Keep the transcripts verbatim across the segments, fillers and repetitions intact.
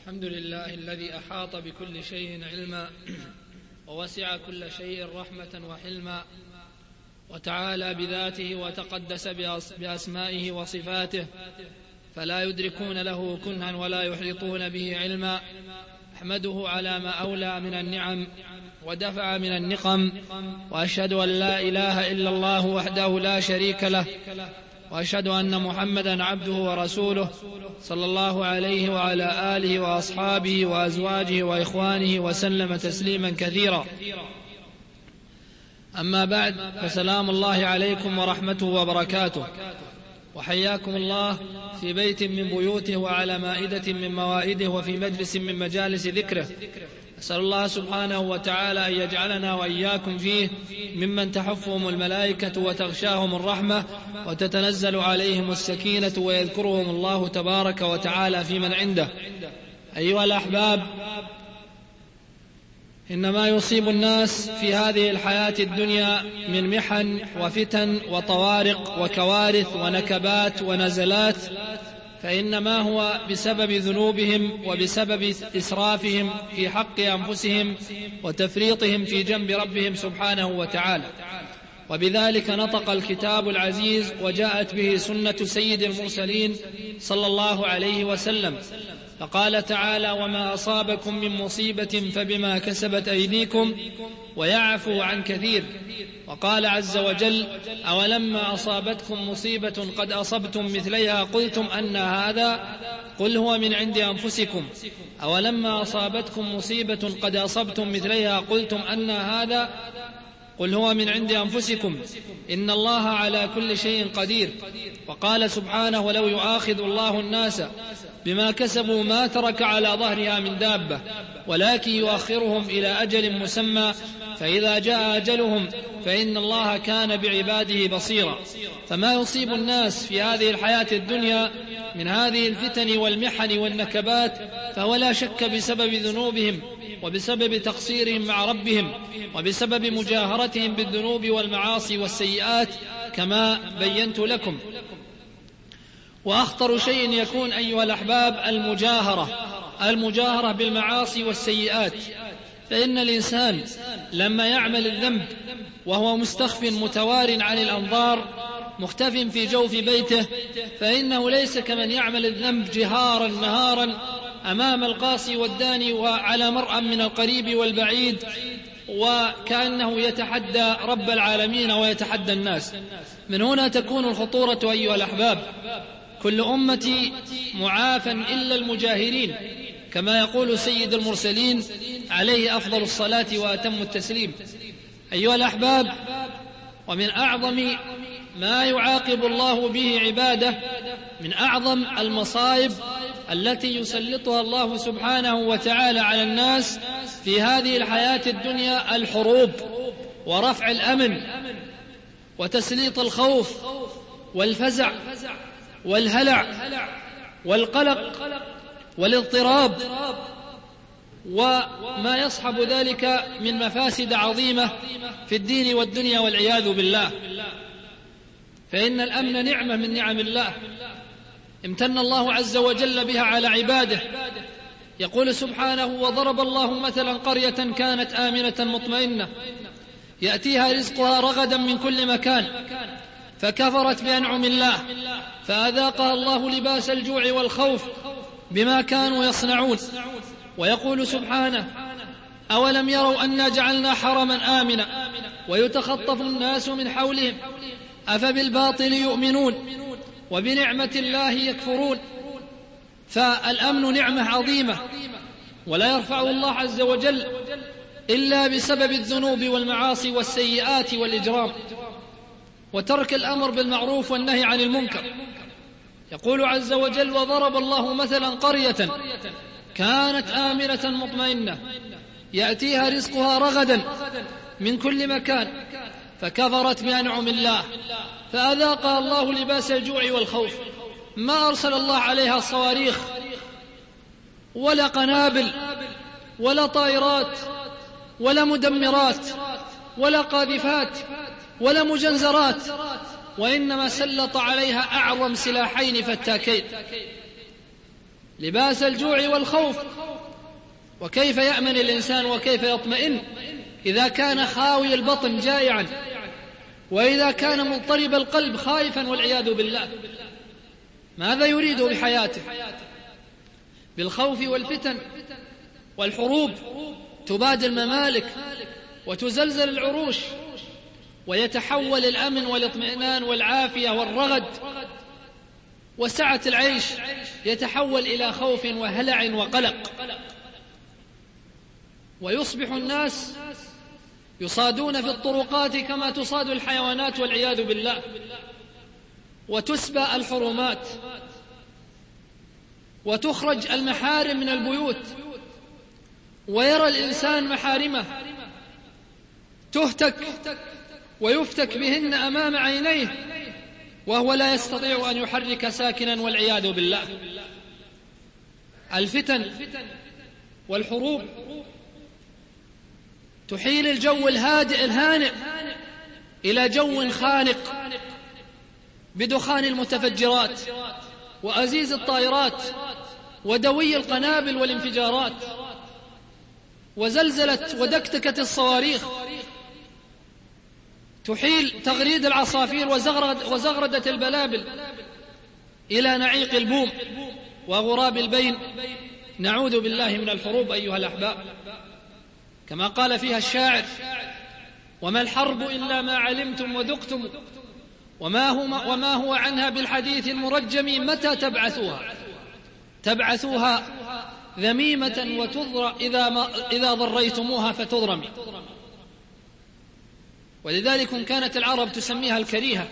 الحمد لله الذي أحاط بكل شيء علما ووسع كل شيء رحمة وحلما، وتعالى بذاته وتقدس بأسمائه وصفاته، فلا يدركون له كنها ولا يحيطون به علما. أحمده على ما أولى من النعم ودفع من النقم، وأشهد أن لا إله إلا الله وحده لا شريك له، وأشهد أن محمدا عبده ورسوله صلى الله عليه وعلى آله وأصحابه وأزواجه وإخوانه وسلم تسليما كثيرا. أما بعد، فسلام الله عليكم ورحمته وبركاته، وحياكم الله في بيت من بيوته وعلى مائدة من موائده وفي مجلس من مجالس ذكره. أسأل الله سبحانه وتعالى أن يجعلنا وإياكم فيه ممن تحفهم الملائكة وتغشاهم الرحمة وتتنزل عليهم السكينة ويذكرهم الله تبارك وتعالى في من عنده. أيها الأحباب، إنما يصيب الناس في هذه الحياة الدنيا من محن وفتن وطوارق وكوارث ونكبات ونزلات، فإنما هو بسبب ذنوبهم وبسبب إسرافهم في حق أنفسهم وتفريطهم في جنب ربهم سبحانه وتعالى. وبذلك نطق الكتاب العزيز وجاءت به سنة سيد المرسلين صلى الله عليه وسلم، فقال تعالى: وما أصابكم من مصيبة فبما كسبت أيديكم ويعفو عن كثير. وقال عز وجل: أولما أصابتكم مصيبة قد أصبتم مثليها قلتم أن هذا قل هو من عند أنفسكم. أولما أصابتكم مصيبة قد أصبتم مثليها قلتم أن هذا قل هو من عند أنفسكم إن الله على كل شيء قدير. وقال سبحانه: ولو يؤاخذ الله الناس بما كسبوا ما ترك على ظهرها من دابة ولكن يؤخرهم إلى أجل مسمى فإذا جاء أجلهم فإن الله كان بعباده بصيرا. فما يصيب الناس في هذه الحياة الدنيا من هذه الفتن والمحن والنكبات فهو لا شك بسبب ذنوبهم وبسبب تقصيرهم مع ربهم وبسبب مجاهرتهم بالذنوب والمعاصي والسيئات كما بينت لكم. وأخطر شيء يكون أيها الأحباب المجاهرة المجاهرة بالمعاصي والسيئات، فإن الإنسان لما يعمل الذنب وهو مستخف متوار عن الأنظار مختف في جوف بيته، فإنه ليس كمن يعمل الذنب جهارا نهارا أمام القاصي والداني وعلى مرأى من القريب والبعيد، وكأنه يتحدى رب العالمين ويتحدى الناس. من هنا تكون الخطورة أيها الأحباب. كل أمتي معافى إلا المجاهرين، كما يقول سيد المرسلين عليه أفضل الصلاة وأتم التسليم. أيها الأحباب، ومن أعظم ما يعاقب الله به عباده، من أعظم المصائب التي يسلطها الله سبحانه وتعالى على الناس في هذه الحياة الدنيا الحروب ورفع الأمن وتسليط الخوف والفزع والهلع والقلق والاضطراب وما يصحب ذلك من مفاسد عظيمة في الدين والدنيا والعياذ بالله. فإن الأمن نعمة من نعم الله امتن الله عز وجل بها على عباده. يقول سبحانه: وضرب الله مثلا قرية كانت آمنة مطمئنة يأتيها رزقها رغدا من كل مكان فكفرت بأنعم الله فأذاقها الله لباس الجوع والخوف بما كانوا يصنعون. ويقول سبحانه: أولم يروا أنا جعلنا حرما آمنا ويتخطف الناس من حولهم أفبالباطل يؤمنون وبنعمة الله يكفرون. فالأمن نعمة عظيمة ولا يرفعه الله عز وجل إلا بسبب الذنوب والمعاصي والسيئات والإجرام وترك الأمر بالمعروف والنهي عن المنكر. يقول عز وجل: وضرب الله مثلا قرية كانت آمنة مطمئنة يأتيها رزقها رغدا من كل مكان فكفرت بأنعم الله فأذاقها الله لباس الجوع والخوف. ما أرسل الله عليها صواريخ ولا قنابل ولا طائرات ولا مدمرات ولا قاذفات ولا مجنزرات، وإنما سلط عليها أعظم سلاحين فتاكين. لباس الجوع والخوف. وكيف يأمن الإنسان وكيف يطمئن إذا كان خاوي البطن جائعا، وإذا كان مضطرب القلب خائفا والعياذ بالله؟ ماذا يريد بحياته؟ بالخوف والفتن والحروب تباد الممالك وتزلزل العروش، ويتحول الأمن والاطمئنان والعافية والرغد وسعة العيش يتحول إلى خوف وهلع وقلق، ويصبح الناس يصادون في الطرقات كما تصاد الحيوانات والعياذ بالله، وتسبى الحرمات، وتخرج المحارم من البيوت، ويرى الإنسان محارمه تهتك ويفتك بهن أمام عينيه وهو لا يستطيع أن يحرك ساكنا والعياذ بالله. الفتن والحروب تحيل الجو الهادئ الهانئ إلى جو خانق بدخان المتفجرات وأزيز الطائرات ودوي القنابل والانفجارات وزلزلة ودكتكة الصواريخ، تحيل تغريد العصافير وزغرد وزغردة البلابل إلى نعيق البوم وغراب البين. نعوذ بالله من الحروب أيها الأحباب، كما قال فيها الشاعر: وما الحرب إلا ما علمتم وذقتم وما هو, وما هو عنها بالحديث المرجم متى تبعثوها تبعثوها ذميمة وتضرى إذا, ما إذا ضريتموها فتضرمي. ولذلك كانت العرب تسميها الكريهة.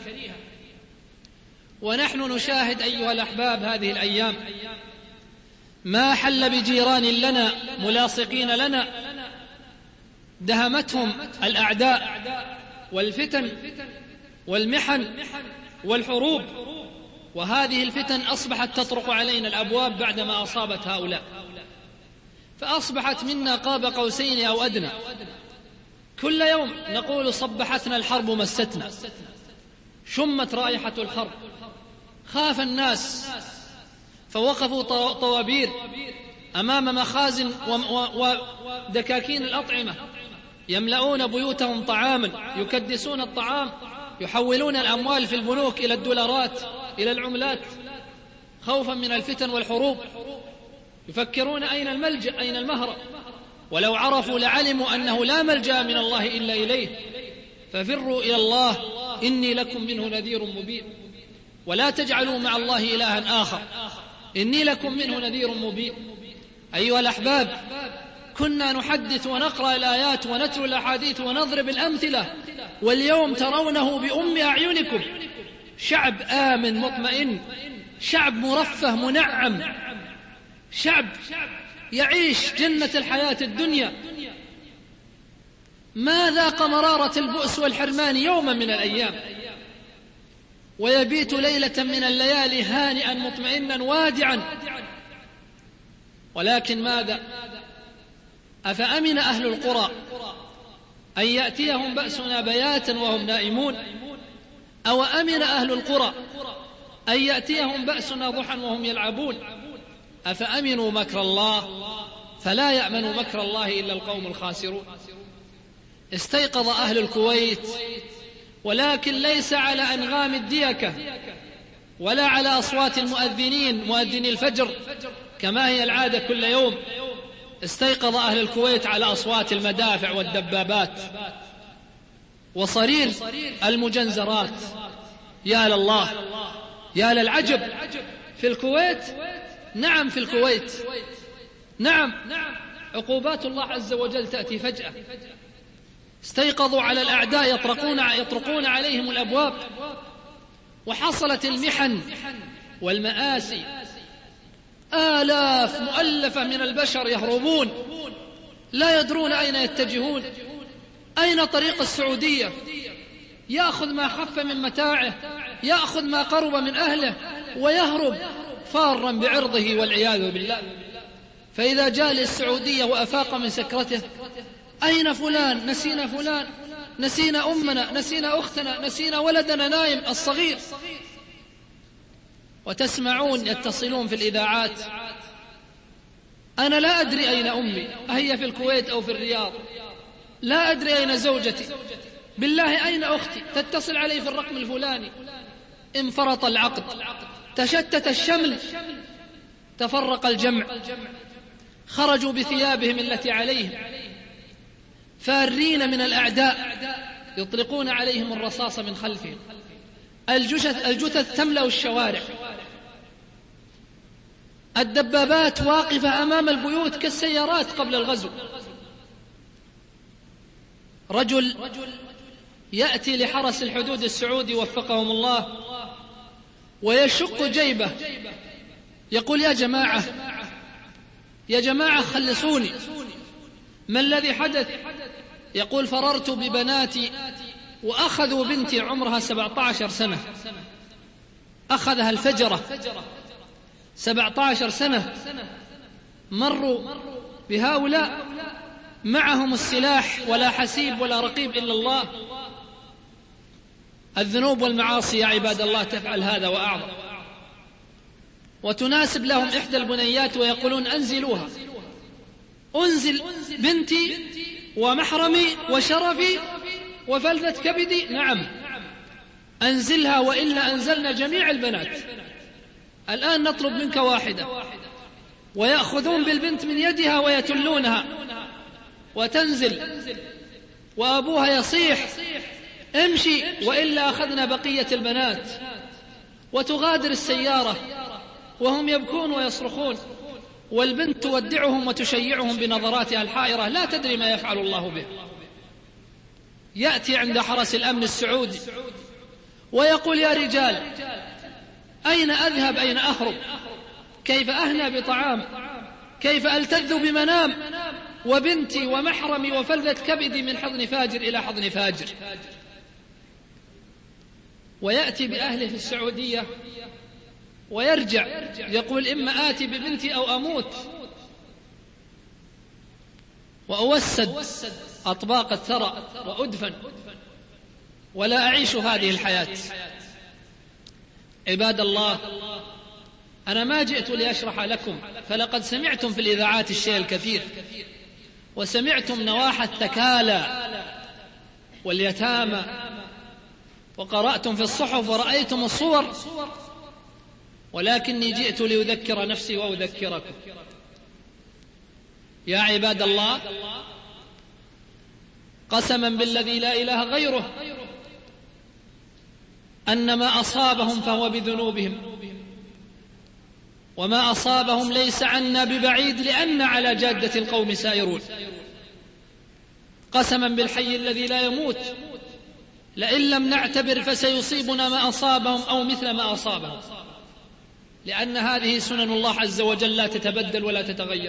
ونحن نشاهد أيها الأحباب هذه الأيام ما حل بجيران لنا ملاصقين لنا دهمتهم الأعداء والفتن والمحن والحروب، وهذه الفتن أصبحت تطرق علينا الأبواب بعدما أصابت هؤلاء، فأصبحت منا قاب قوسين أو أدنى. كل يوم نقول صبحتنا الحرب مستنا، شمت رائحة الحرب، خاف الناس فوقفوا طوابير أمام مخازن ودكاكين الأطعمة يملؤون بيوتهم طعاما، يكدسون الطعام، يحولون الأموال في البنوك إلى الدولارات إلى العملات خوفا من الفتن والحروب، يفكرون أين الملجأ أين المهرب، ولو عرفوا لعلموا أنه لا ملجأ من الله إلا إليه، ففروا إلى الله إني لكم منه نذير مبين، ولا تجعلوا مع الله إلها آخر إني لكم منه نذير مبين. أيها الأحباب، كنا نحدث ونقرأ الآيات ونتلو الأحاديث ونضرب الأمثلة، واليوم ترونه بأم أعينكم شعب آمن مطمئن، شعب مرفه منعم، شعب يعيش جنة الحياة الدنيا، ما ذاق مرارة البؤس والحرمان يوما من الأيام، ويبيت ليلة من الليالي هانئا مطمئنا وادعا. ولكن ماذا؟ أفأمن أهل القرى أن يأتيهم بأسنا بياتا وهم نائمون، أو أمن أهل القرى أن يأتيهم بأسنا ضحى وهم يلعبون؟ أفأمنوا مكر الله فلا يأمن مكر الله إلا القوم الخاسرون. استيقظ أهل الكويت، ولكن ليس على أنغام الديكة ولا على أصوات المؤذنين مؤذني الفجر كما هي العادة كل يوم. استيقظ أهل الكويت على أصوات المدافع والدبابات وصرير المجنزرات. يا لله، يا للعجب، في الكويت، نعم في الكويت، نعم عقوبات الله عز وجل تأتي فجأة. استيقظوا على الأعداء يطرقون, يطرقون عليهم الأبواب، وحصلت المحن والمآسي، آلاف مؤلفة من البشر يهربون لا يدرون أين يتجهون، أين طريق السعودية، يأخذ ما خف من متاعه، يأخذ ما قرب من أهله ويهرب فارا بعرضه والعياذ بالله. فإذا جاء للسعودية وأفاق من سكرته: أين فلان؟ نسينا فلان، نسينا أمنا، نسينا أختنا، نسينا ولدنا نايم الصغير. وتسمعون يتصلون في الإذاعات: أنا لا أدري أين أمي، أهي في الكويت أو في الرياض، لا أدري أين زوجتي، بالله أين أختي، تتصل علي في الرقم الفلاني. انفرط العقد، تشتت الشمل، تفرق الجمع، خرجوا بثيابهم التي عليهم فارين من الأعداء يطلقون عليهم الرصاص من خلفهم. الجثث, الجثث تملأ الشوارع، الدبابات واقفة أمام البيوت كالسيارات قبل الغزو. رجل يأتي لحرس الحدود السعودي وفقهم الله ويشق جيبه، يقول يا جماعة يا جماعة خلصوني، ما الذي حدث؟ يقول فررت ببناتي وأخذوا بنتي عمرها سبعة عشر سنة، أخذها الفجرة، سبعة عشر سنة، مروا بهؤلاء معهم السلاح ولا حسيب ولا رقيب إلا الله. الذنوب والمعاصي يا عباد الله تفعل هذا وأعظم. وتناسب لهم إحدى البنيات ويقولون أنزلوها، أنزل بنتي ومحرمي وشرفي وفلذة كبدي، نعم أنزلها وإلا أنزلنا جميع البنات. الآن نطلب منك واحدة، ويأخذون بالبنت من يدها ويتلونها وتنزل وأبوها يصيح امشي وإلا أخذنا بقية البنات، وتغادر السيارة وهم يبكون ويصرخون، والبنت تودعهم وتشيعهم بنظراتها الحائرة لا تدري ما يفعل الله به. يأتي عند حرس الأمن السعودي ويقول يا رجال أين أذهب أين أهرب؟ كيف أهنى بطعام؟ كيف ألتذ بمنام وبنتي ومحرمي وفلذة كبدي من حضن فاجر إلى حضن فاجر؟ ويأتي بأهله في السعودية ويرجع يقول إما آتي ببنتي أو أموت وأوسد أطباق الثرى وأدفن ولا أعيش هذه الحياة. عباد الله، أنا ما جئت لأشرح لكم، فلقد سمعتم في الإذاعات الشيء الكثير، وسمعتم نواحي الثكالى واليتامى، وقرأتم في الصحف ورأيتم الصور، ولكني جئت لأذكر نفسي وأذكركم. يا عباد الله، قسما بالذي لا إله غيره أن ما أصابهم فهو بذنوبهم، وما أصابهم ليس عنا ببعيد، لأن على جادة القوم سائرون. قسما بالحي الذي لا يموت لئن لم نعتبر فسيصيبنا ما أصابهم أو مثل ما أصابهم، لأن هذه سنن الله عز وجل لا تتبدل ولا تتغير.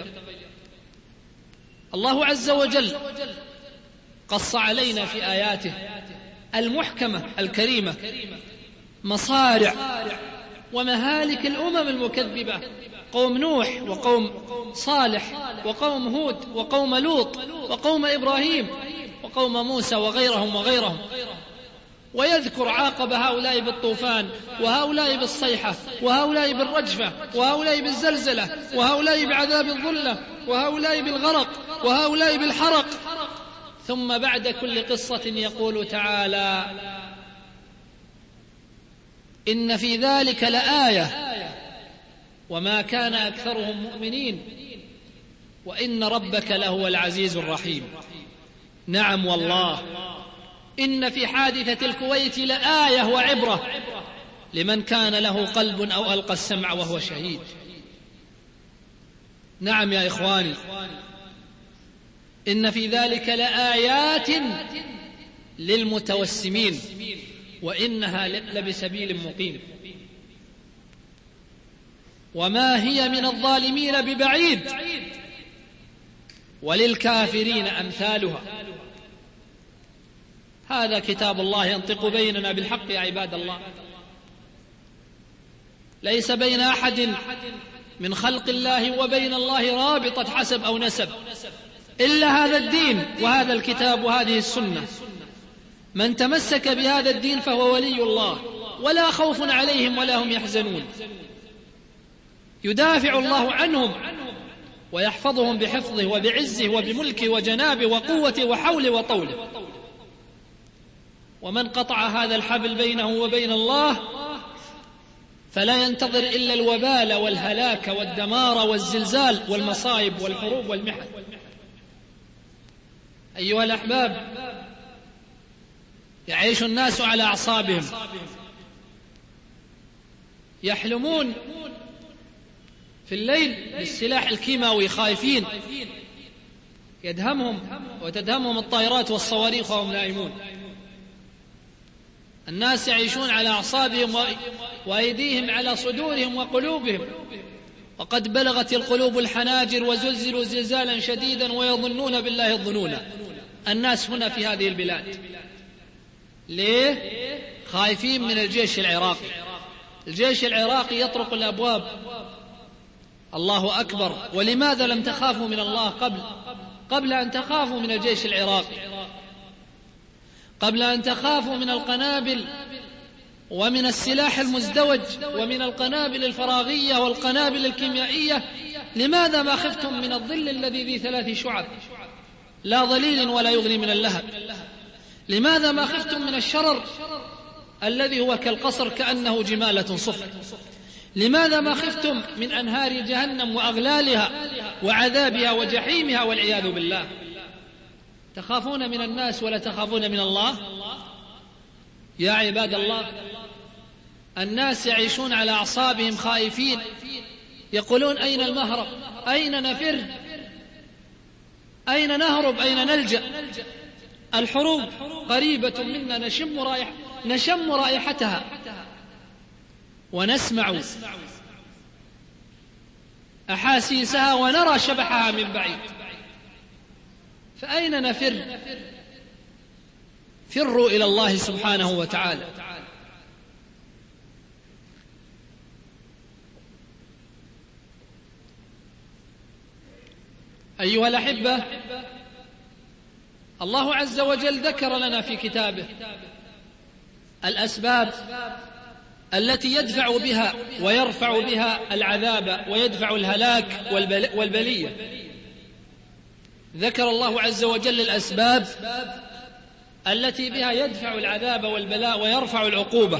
الله عز وجل قص علينا في آياته المحكمة الكريمة مصارع ومهالك الأمم المكذبة، قوم نوح وقوم صالح وقوم هود وقوم لوط وقوم إبراهيم وقوم موسى وغيرهم وغيرهم، ويذكر عاقب هؤلاء بالطوفان، وهؤلاء بالصيحة، وهؤلاء بالرجفة، وهؤلاء بالزلزلة، وهؤلاء بعذاب الظلة، وهؤلاء بالغرق، وهؤلاء بالحرق. ثم بعد كل قصة يقول تعالى إن في ذلك لآية وما كان أكثرهم مؤمنين وإن ربك لهو العزيز الرحيم. نعم والله، إن في حادثة الكويت لآية وعبرة لمن كان له قلب أو ألقى السمع وهو شهيد. نعم يا إخواني، إن في ذلك لآيات للمتوسمين وإنها لبسبيل مقيم، وما هي من الظالمين ببعيد وللكافرين أمثالها. هذا كتاب الله ينطق بيننا بالحق يا عباد الله، ليس بين أحد من خلق الله وبين الله رابطة حسب أو نسب إلا هذا الدين وهذا الكتاب وهذه السنة. من تمسك بهذا الدين فهو ولي الله، ولا خوف عليهم ولا هم يحزنون. يدافع الله عنهم ويحفظهم بحفظه وبعزه وبملكه وجنابه وقوته وحوله وطوله. ومن قطع هذا الحبل بينه وبين الله فلا ينتظر إلا الوبال والهلاك والدمار والزلزال والمصائب والحروب والمحن. أيها الأحباب، يعيش الناس على أعصابهم، يحلمون في الليل بالسلاح الكيماوي خائفين يدهمهم وتدهمهم الطائرات والصواريخ وهم نائمون. الناس يعيشون على أعصابهم وأيديهم على صدورهم وقلوبهم، وقد بلغت القلوب الحناجر وزلزلوا زلزالا شديدا ويظنون بالله الظنون. الناس هنا في هذه البلاد ليه؟ خايفين من الجيش العراقي. الجيش العراقي يطرق الأبواب. الله أكبر. ولماذا لم تخافوا من الله قبل قبل أن تخافوا من الجيش العراقي، قبل أن تخافوا من القنابل ومن السلاح المزدوج ومن القنابل الفراغية والقنابل الكيميائية؟ لماذا ما خفتم من الظل الذي ذي ثلاث شعب لا ظليل ولا يغني من اللهب؟ لماذا ما خفتم من الشرر الذي هو كالقصر كأنه جمالة صفر؟ لماذا ما خفتم من أنهار جهنم وأغلالها وعذابها وجحيمها والعياذ بالله؟ تخافون من الناس ولا تخافون من الله؟ يا عباد الله، الناس يعيشون على أعصابهم خائفين، يقولون أين المهرب؟ أين نفر؟ أين نهرب؟ أين نلجأ؟ الحروب قريبة منا، نشم رائحة نشم رائحتها ونسمع أحاسيسها ونرى شبحها من بعيد، فأين نفر؟ فروا إلى الله سبحانه وتعالى. أيها الأحبة، الله عز وجل ذكر لنا في كتابه الأسباب التي يدفع بها ويرفع بها العذاب ويدفع الهلاك والبلية. ذكر الله عز وجل الأسباب التي بها يدفع العذاب والبلاء ويرفع العقوبة،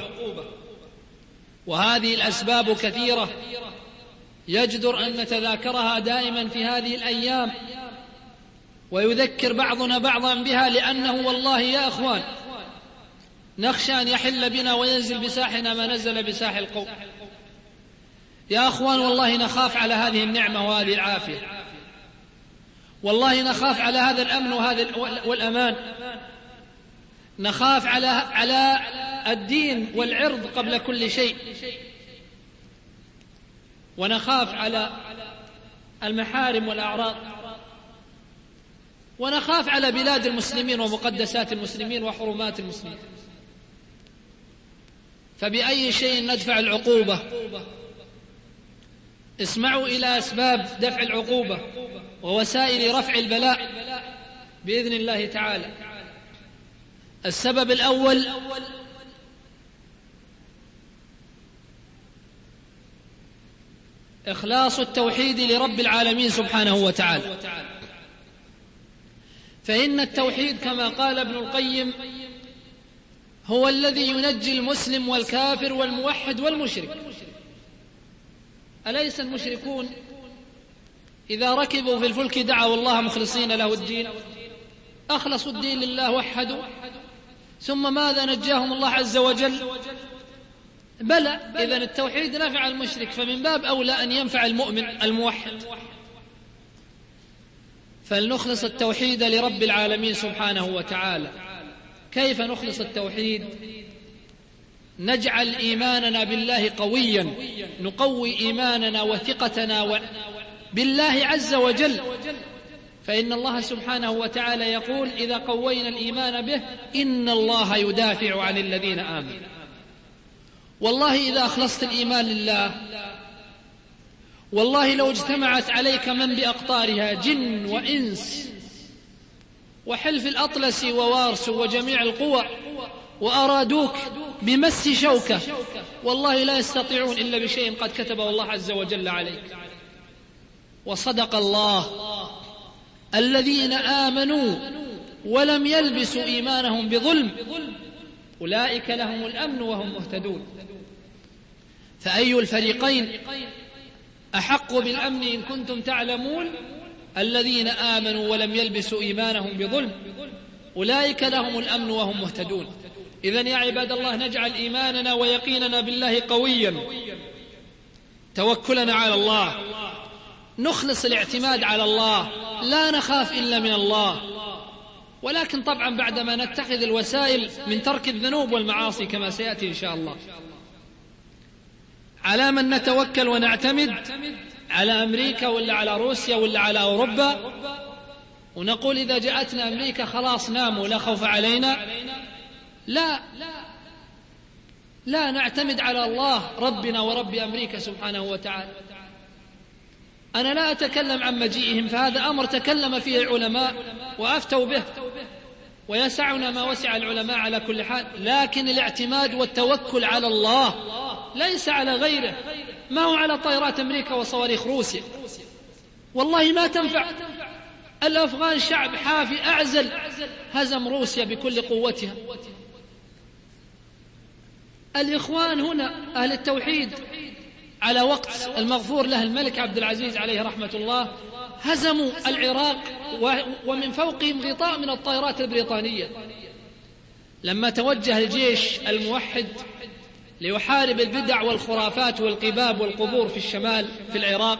وهذه الأسباب كثيرة يجدر أن نتذاكرها دائما في هذه الأيام، ويذكر بعضنا بعضا بها، لأنه والله يا أخوان نخشى أن يحل بنا وينزل بساحنا ما نزل بساح القوم. يا أخوان والله نخاف على هذه النعمة وهذه العافية، والله نخاف على هذا الأمن وهذا والأمان، نخاف على على الدين والعرض قبل كل شيء، ونخاف على المحارم والأعراض، ونخاف على بلاد المسلمين ومقدسات المسلمين وحرمات المسلمين. فبأي شيء ندفع العقوبة؟ اسمعوا إلى أسباب دفع العقوبة ووسائل رفع البلاء بإذن الله تعالى. السبب الأول إخلاص التوحيد لرب العالمين سبحانه وتعالى، فإن التوحيد كما قال ابن القيم هو الذي ينجي المسلم والكافر والموحد والمشرك. أليس المشركون إذا ركبوا في الفلك دعوا الله مخلصين له الدين، أخلصوا الدين لله وحدوا، ثم ماذا نجاهم الله عز وجل؟ بلى، إذن التوحيد نفع المشرك، فمن باب أولى أن ينفع المؤمن الموحد. فلنخلص التوحيد لرب العالمين سبحانه وتعالى. كيف نخلص التوحيد؟ نجعل إيماننا بالله قويا، نقوي إيماننا وثقتنا بالله عز وجل، فإن الله سبحانه وتعالى يقول إذا قوينا الإيمان به إن الله يدافع عن الذين آمنوا. والله إذا أخلصت الإيمان لله، والله لو اجتمعت عليك من بأقطارها جن وإنس وحلف الأطلس ووارس وجميع القوى وأرادوك بمس شوكة، والله لا يستطيعون إلا بشيء قد كتبه الله عز وجل عليك. وصدق الله. الذين آمنوا ولم يلبسوا إيمانهم بظلم أولئك لهم الأمن وهم مهتدون. فأي الفريقين أحق بالأمن إن كنتم تعلمون؟ الذين آمنوا ولم يلبسوا إيمانهم بظلم أولئك لهم الأمن وهم مهتدون. إذن يا عباد الله نجعل إيماننا ويقيننا بالله قويا، توكلنا على الله، نخلص الاعتماد على الله، لا نخاف إلا من الله. ولكن طبعا بعدما نتخذ الوسائل من ترك الذنوب والمعاصي كما سيأتي إن شاء الله. على من نتوكل ونعتمد؟ على أمريكا ولا على روسيا ولا على أوروبا؟ ونقول إذا جاءتنا أمريكا خلاص ناموا لا خوف علينا؟ لا، لا، نعتمد على الله ربنا ورب أمريكا سبحانه وتعالى. أنا لا أتكلم عن مجيئهم، فهذا أمر تكلم فيه العلماء وأفتوا به، ويسعنا ما وسع العلماء على كل حال. لكن الاعتماد والتوكل على الله ليس على غيره، ما هو على طائرات أمريكا وصواريخ روسيا، والله ما تنفع. الأفغان شعب حافي أعزل، هزم روسيا بكل قوتها. الإخوان هنا أهل التوحيد على وقت المغفور له الملك عبد العزيز عليه رحمة الله هزموا العراق ومن فوقهم غطاء من الطائرات البريطانية. لما توجه الجيش الموحد ليحارب البدع والخرافات والقباب والقبور في الشمال في العراق،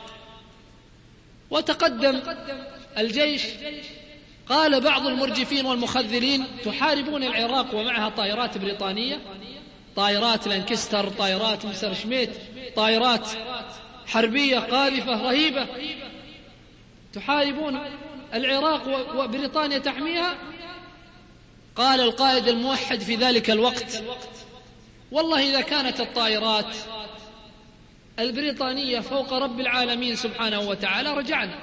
وتقدم الجيش، قال بعض المرجفين والمخذلين: تحاربون العراق ومعها طائرات بريطانية، طائرات لانكستر، طائرات مسر شميت، طائرات حربية قاذفة رهيبة، تحاربون العراق وبريطانيا تحميها. قال القائد الموحد في ذلك الوقت: والله إذا كانت الطائرات البريطانية فوق رب العالمين سبحانه وتعالى رجعنا،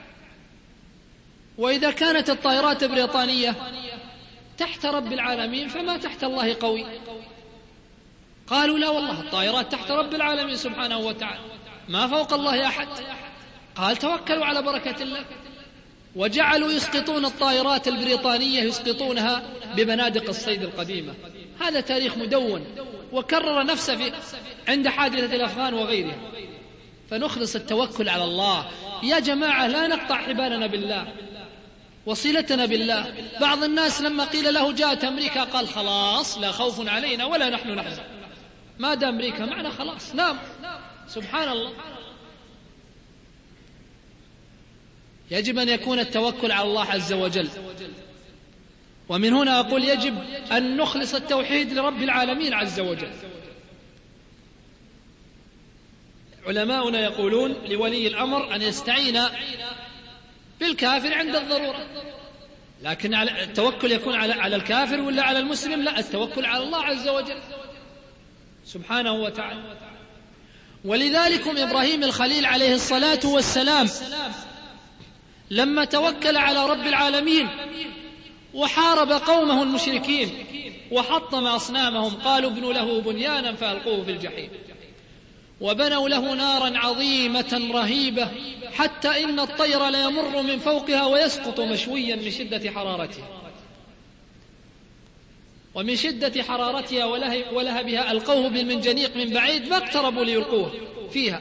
وإذا كانت الطائرات البريطانية تحت رب العالمين فما تحت الله قوي. قالوا: لا والله الطائرات تحت رب العالمين سبحانه وتعالى، ما فوق الله أحد. قال: توكلوا على بركة الله. وجعلوا يسقطون الطائرات البريطانية، يسقطونها ببنادق الصيد القديمة. هذا تاريخ مدون وكرر نفسه في عند حادثة الأفغان وغيرها. فنخلص التوكل على الله يا جماعة، لا نقطع حبالنا بالله وصلتنا بالله. بعض الناس لما قيل له جاءت أمريكا قال: خلاص لا خوف علينا ولا نحن نحزن، ما دام أمريكا معنا خلاص نام. سبحان الله. يجب أن يكون التوكل على الله عز وجل. ومن هنا أقول يجب أن نخلص التوحيد لرب العالمين عز وجل. علماؤنا يقولون لولي الأمر أن يستعين بالكافر عند الضرورة، لكن التوكل يكون على الكافر ولا على المسلم؟ لا، التوكل على الله عز وجل سبحانه وتعالى. ولذلك إبراهيم الخليل عليه الصلاة والسلام لما توكل على رب العالمين وحارب قومه المشركين وحطم أصنامهم، قالوا: ابنوا له بنيانا فألقوه في الجحيم، وبنوا له نارا عظيمة رهيبة حتى إن الطير ليمر من فوقها ويسقط مشويا من شدة حرارتها، ومن شدة حرارتها ولهبها ألقوه بالمنجنيق من بعيد ما اقتربوا ليلقوه فيها.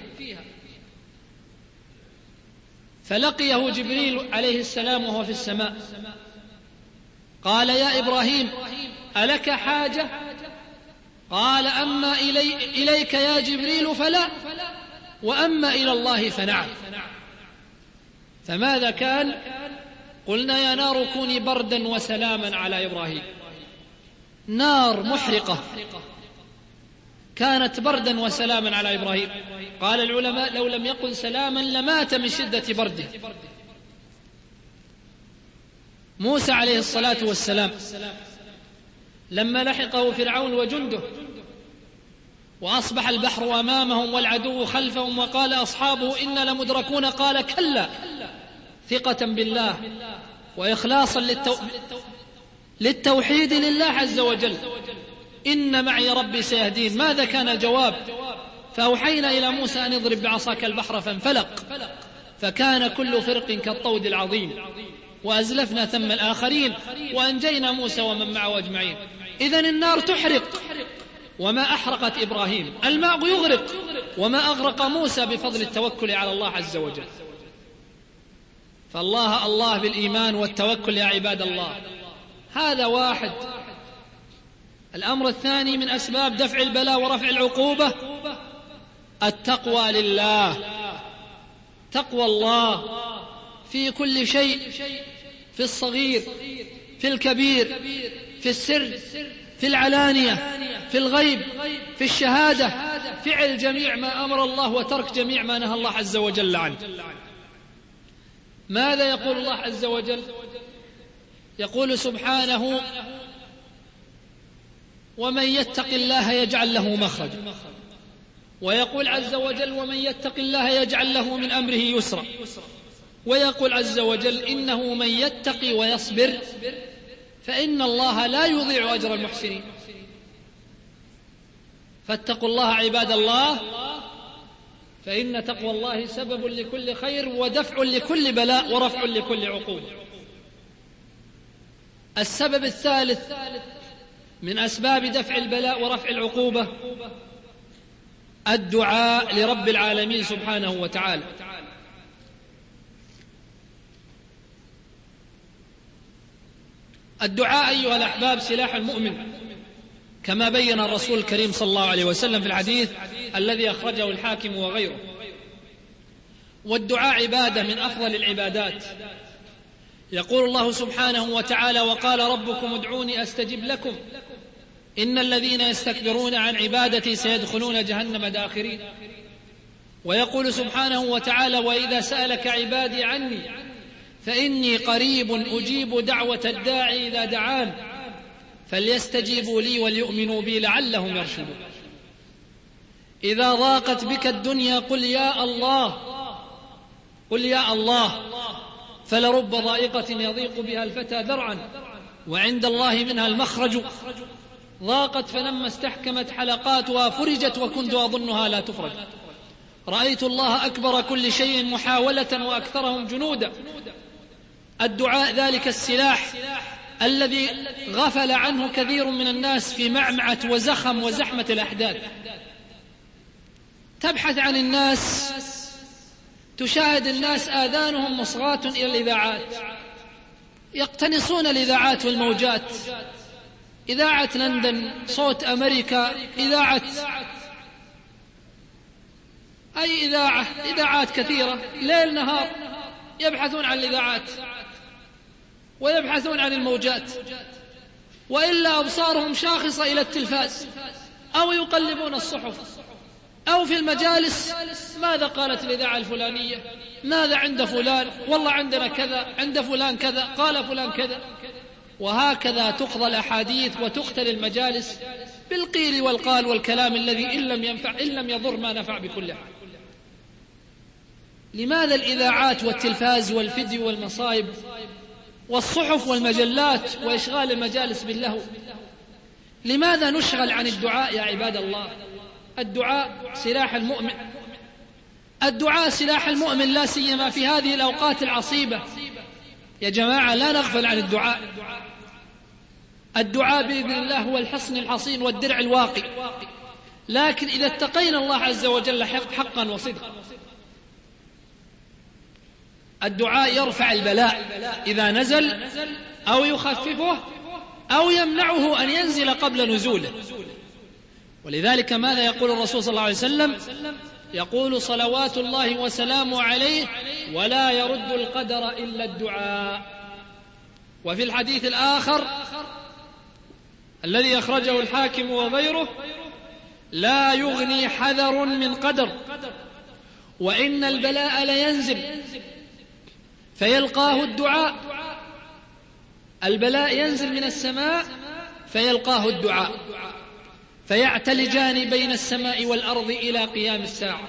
فلقيه جبريل عليه السلام وهو في السماء، قال: يا إبراهيم ألك حاجة؟ قال: أما إلي إليك يا جبريل فلا، وأما إلى الله فنعم. فماذا كان؟ قلنا: يا نار كوني بردا وسلاما على إبراهيم. نار محرقة كانت بردا وسلاما على إبراهيم. قال العلماء: لو لم يقل سلاما لمات من شدة برده. موسى عليه الصلاة والسلام لما لحقه فرعون وجنده وأصبح البحر أمامهم والعدو خلفهم وقال أصحابه إنا لمدركون، قال: كلا، ثقة بالله وإخلاصا للتو... للتوحيد لله عز وجل، إن معي ربي سيهدين. ماذا كان الجواب؟ فأوحينا إلى موسى أن اضرب بعصاك البحر فانفلق فكان كل فرق كالطود العظيم، وأزلفنا ثم الآخرين وأنجينا موسى ومن معه أجمعين. إذن النار تحرق وما أحرقت إبراهيم، الماء يغرق وما أغرق موسى بفضل التوكل على الله عز وجل. فالله الله بالإيمان والتوكل يا عباد الله. هذا واحد. الأمر الثاني من أسباب دفع البلاء ورفع العقوبة التقوى لله، تقوى الله في كل شيء، في الصغير في الكبير، في السر في العلانية، في الغيب في الشهادة، فعل جميع ما أمر الله وترك جميع ما نهى الله عز وجل عنه. ماذا يقول الله عز وجل؟ يقول سبحانه: ومن يتق الله يجعل له مخرجا. ويقول عز وجل: ومن يتق الله يجعل له من أمره يسرا. ويقول عز وجل: إنه من يتقي ويصبر فإن الله لا يضيع أجر المحسنين. فاتقوا الله عباد الله، فإن تقوى الله سبب لكل خير ودفع لكل بلاء ورفع لكل عقوبة. السبب الثالث من أسباب دفع البلاء ورفع العقوبة الدعاء لرب العالمين سبحانه وتعالى. الدعاء أيها الأحباب سلاح المؤمن، كما بين الرسول الكريم صلى الله عليه وسلم في الحديث الذي أخرجه الحاكم وغيره. والدعاء عبادة من أفضل العبادات. يقول الله سبحانه وتعالى: وقال ربكم ادعوني أستجب لكم إن الذين يستكبرون عن عبادتي سيدخلون جهنم داخرين. ويقول سبحانه وتعالى: وإذا سألك عبادي عني فإني قريب أجيب دعوة الداعي إذا دعان فليستجيبوا لي وليؤمنوا بي لعلهم يرشدون. إذا ضاقت بك الدنيا قل يا الله، قل يا الله، فلرب ضائقة يضيق بها الفتى ذرعا وعند الله منها المخرج. ضاقت فلما استحكمت حلقاتها فرجت وكنت أظنها لا تفرج. رأيت الله أكبر كل شيء محاولة وأكثرهم جنودا. الدعاء ذلك السلاح الذي غفل عنه كثير من الناس في معمعة وزخم وزحمة الأحداث. تبحث عن الناس، تشاهد الناس آذانهم مصغاة إلى الإذاعات، يقتنصون الإذاعات والموجات، إذاعة لندن، صوت أمريكا، إذاعة أي إذاعة، إذاعات كثيرة ليل نهار يبحثون عن الإذاعات ويبحثون عن الموجات، وإلا أبصارهم شاخصة إلى التلفاز أو يقلبون الصحف أو في المجالس. ماذا قالت الإذاعة الفلانية؟ ماذا عند فلان؟ والله عندنا كذا، عند فلان كذا، قال فلان كذا. وهكذا تقضى الأحاديث وتقتل المجالس بالقيل والقال والكلام الذي إن لم ينفع إن لم يضر ما نفع بكل حال. لماذا الإذاعات والتلفاز والفيديو والمصايب والصحف والمجلات وإشغال المجالس باللهو؟ لماذا نشغل عن الدعاء يا عباد الله؟ الدعاء سلاح المؤمن، الدعاء سلاح المؤمن، لا سيما في هذه الأوقات العصيبة. يا جماعة لا نغفل عن الدعاء. الدعاء بإذن الله هو الحصن الحصين والدرع الواقي، لكن إذا اتقينا الله عز وجل حقا وصدقا. الدعاء يرفع البلاء إذا نزل أو يخففه أو يمنعه أن ينزل قبل نزوله. ولذلك ماذا يقول الرسول صلى الله عليه وسلم؟ يقول صلوات الله وسلامه عليه: ولا يرد القدر إلا الدعاء. وفي الحديث الآخر الذي أخرجه الحاكم وغيره: لا يغني حذر من قدر، وإن البلاء لينزل فيلقاه الدعاء. البلاء ينزل من السماء فيلقاه الدعاء، فيعتلجان بين السماء والأرض إلى قيام الساعة.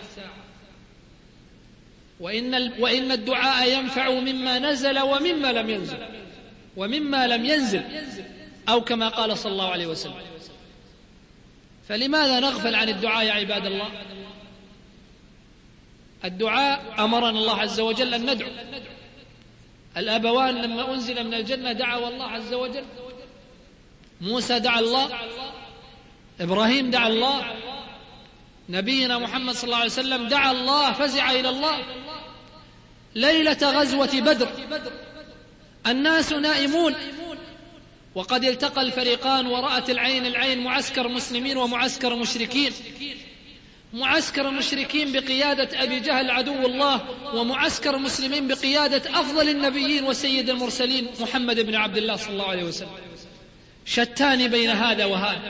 وإن, وإن الدعاء ينفع مما نزل ومما لم ينزل ومما لم ينزل، أو كما قال صلى الله عليه وسلم. فلماذا نغفل عن الدعاء يا عباد الله؟ الدعاء أمرنا الله عز وجل أن ندعو. الأبوان لما أنزل من الجنة دعوا الله عز وجل، موسى دعا الله، إبراهيم دعا الله، نبينا محمد صلى الله عليه وسلم دعا الله فزع إلى الله. ليلة غزوة بدر الناس نائمون وقد التقى الفريقان ورأت العين العين، معسكر مسلمين ومعسكر مشركين، معسكر مشركين بقيادة أبي جهل عدو الله، ومعسكر مسلمين بقيادة أفضل النبيين وسيد المرسلين محمد بن عبد الله صلى الله عليه وسلم، شتان بين هذا وهذا،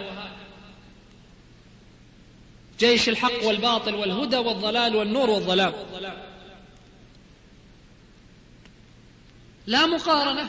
جيش الحق والباطل والهدى والضلال والنور والظلام، لا مقارنة.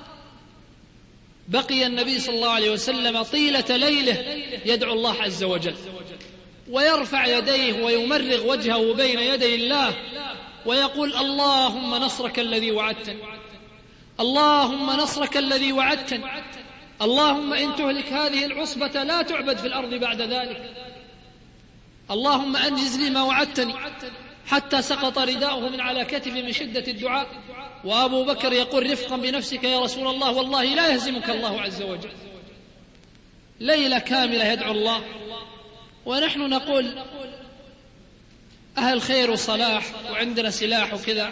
بقي النبي صلى الله عليه وسلم طيلة ليله يدعو الله عز وجل، ويرفع يديه ويمرغ وجهه بين يدي الله ويقول: اللهم نصرك الذي وعدتني، اللهم نصرك الذي وعدتني، اللهم إن تهلك هذه العصبة لا تعبد في الأرض بعد ذلك، اللهم أنجز لي ما وعدتني، حتى سقط رداؤه من على كتفه من شدة الدعاء. وأبو بكر يقول: رفقا بنفسك يا رسول الله، والله لا يهزمك الله عز وجل. ليلة كاملة يدعو الله، ونحن نقول أهل خير وصلاح وعندنا سلاح وكذا،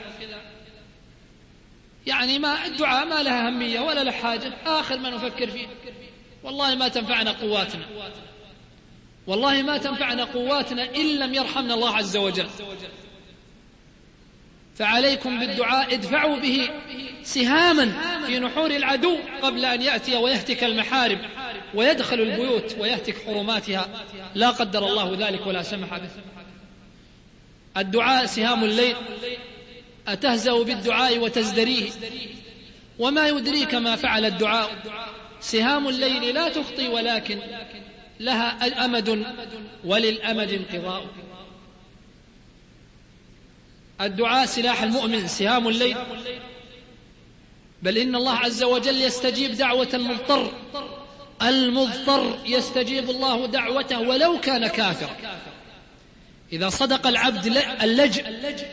يعني ما الدعاء ما لها أهمية ولا له حاجة، آخر ما نفكر فيه. والله ما تنفعنا قواتنا، والله ما تنفعنا قواتنا إن لم يرحمنا الله عز وجل. فعليكم بالدعاء، ادفعوا به سهاما في نحور العدو قبل أن يأتي ويهتك المحارم ويدخل البيوت ويهتك حرماتها، لا قدر الله ذلك ولا سمح به. الدعاء سهام الليل، أتهزأ بالدعاء وتزدريه، وما يدريك ما فعل الدعاء. سهام الليل لا تخطي، ولكن لها أمد وللأمد انقضاء. الدعاء سلاح المؤمن، سهام الليل، بل إن الله عز وجل يستجيب دعوة المضطر، المضطر يستجيب الله دعوته ولو كان كافرا. إذا صدق العبد اللجأ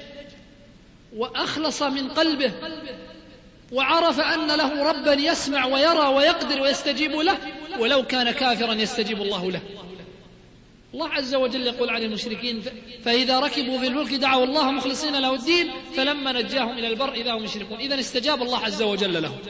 وأخلص من قلبه وعرف أن له ربا يسمع ويرى ويقدر ويستجيب له، ولو كان كافرا يستجيب الله له. الله عز وجل يقول عن المشركين: فإذا ركبوا في الفلك دعوا الله مخلصين له الدين فلما نجاهم إلى البر إذا هم يشركون. إذن استجاب الله عز وجل له.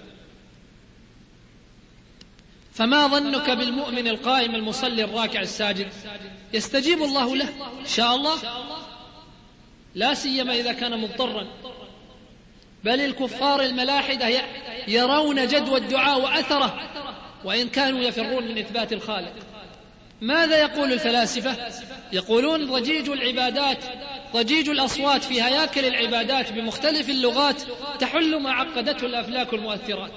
فما ظنك بالمؤمن القائم المصلي الراكع الساجد؟ يستجيب الله له إن شاء الله، لا سيما إذا كان مضطرا. بل الكفار الملاحدة يرون جدوى الدعاء وأثره، وإن كانوا يفرون من إثبات الخالق. ماذا يقول الفلاسفة؟ يقولون: ضجيج العبادات، ضجيج الأصوات في هياكل العبادات بمختلف اللغات تحل ما عقدته الأفلاك المؤثرات.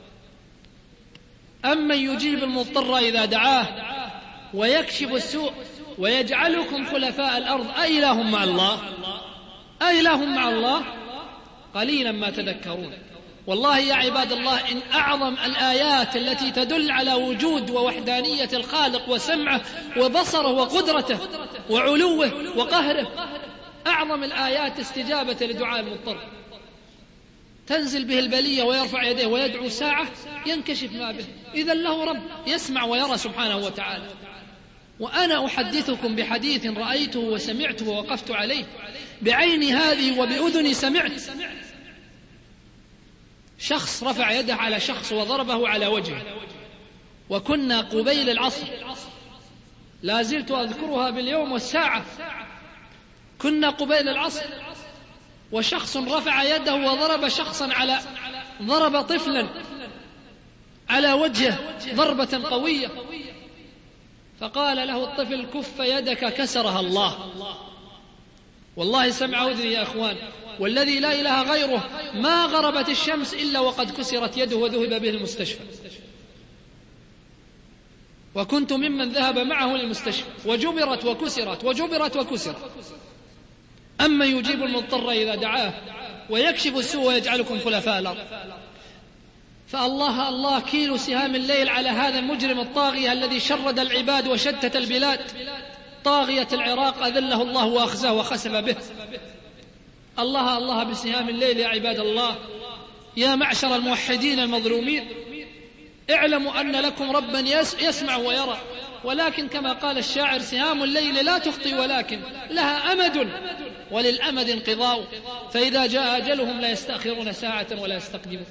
أمن يجيب المضطر إذا دعاه ويكشف السوء ويجعلكم خلفاء الأرض أإله مع الله، أإله مع الله، قليلا ما تذكرون. والله يا عباد الله، إن أعظم الآيات التي تدل على وجود ووحدانية الخالق وسمعه وبصره وقدرته وعلوه وقهره، أعظم الآيات استجابة لدعاء المضطر. تنزل به البلية ويرفع يديه ويدعو ساعة ينكشف ما به، إذا له رب يسمع ويرى سبحانه وتعالى. وأنا أحدثكم بحديث رأيته وسمعته ووقفت عليه بعيني هذه وبأذني سمعت. شخص رفع يده على شخص وضربه على وجهه، وكنا قبيل العصر، لا زلت أذكرها باليوم والساعة. كنا قبيل العصر، وشخص رفع يده وضرب شخصا على ضرب طفلا على وجهه ضربة قوية، فقال له الطفل: كف يدك كسرها الله. والله سمع أذني يا أخوان، والذي لا إله غيره ما غربت الشمس إلا وقد كسرت يده وذهب به المستشفى. وكنت ممن ذهب معه للمستشفى وجبرت وكسرت وجبرت وكسرت. أما يجيب المضطر إذا دعاه ويكشف السوء ويجعلكم خلفاء الأرض. فالله الله كيلو سهام الليل على هذا المجرم الطاغية الذي شرد العباد وشتت البلاد. طاغية العراق أذله الله وأخزاه وخسف به. الله الله بسهام الليل يا عباد الله. يا معشر الموحدين المظلومين، اعلموا أن لكم ربا يسمع ويرى، ولكن كما قال الشاعر: سهام الليل لا تخطي ولكن لها أمد وللأمد انقضاء، فإذا جاء أجلهم لا يستأخرون ساعة ولا يستقدمون.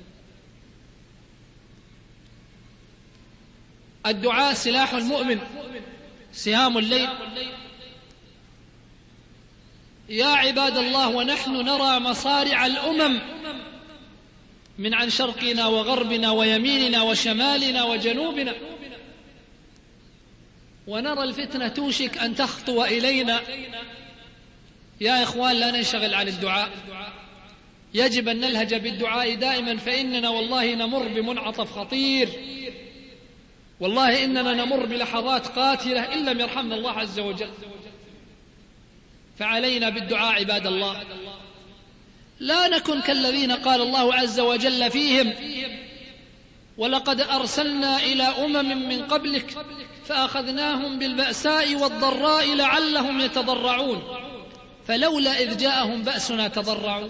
الدعاء سلاح المؤمن، سهام الليل. يا عباد الله، ونحن نرى مصارع الأمم من عن شرقنا وغربنا ويميننا وشمالنا وجنوبنا، ونرى الفتنة توشك أن تخطو إلينا. يا إخوان، لا ننشغل عن الدعاء، يجب أن نلهج بالدعاء دائما، فإننا والله نمر بمنعطف خطير، والله إننا نمر بلحظات قاتلة إن لم يرحمنا الله عز وجل. فعلينا بالدعاء عباد الله، لا نكن كالذين قال الله عز وجل فيهم: ولقد أرسلنا إلى أمم من قبلك فأخذناهم بالبأساء والضراء لعلهم يتضرعون فلولا إذ جاءهم بأسنا تضرعوا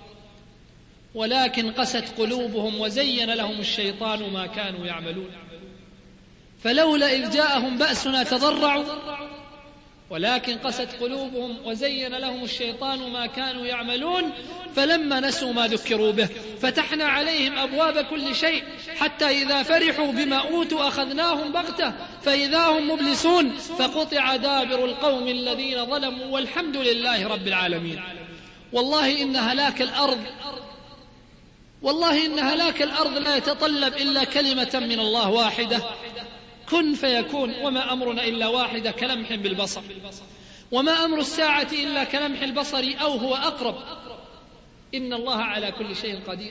ولكن قست قلوبهم وزين لهم الشيطان ما كانوا يعملون. فلولا إذ جاءهم بأسنا تضرعوا ولكن قست قلوبهم وزين لهم الشيطان ما كانوا يعملون فلما نسوا ما ذكروا به فتحنا عليهم أبواب كل شيء حتى إذا فرحوا بما أوتوا أخذناهم بغتة فإذا هم مبلسون فقطع دابر القوم الذين ظلموا والحمد لله رب العالمين. والله إن هلاك الأرض والله إن هلاك الأرض لا يتطلب إلا كلمة من الله واحدة: كن فيكون. وما أمرنا إلا واحدة كلمح بالبصر، وما أمر الساعة إلا كلمح البصر أو هو أقرب، إن الله على كل شيء قدير.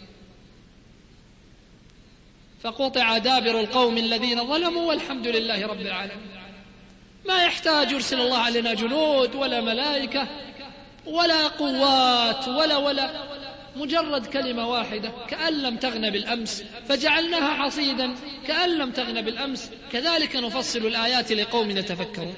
فقطع دابر القوم الذين ظلموا والحمد لله رب العالمين. ما يحتاج يرسل الله علينا جنود ولا ملائكة ولا قوات ولا ولا مجرد كلمة واحدة كأن لم تغن بالأمس فجعلناها حصيدا كأن لم تغن بالأمس كذلك نفصل الآيات لقوم يتفكرون.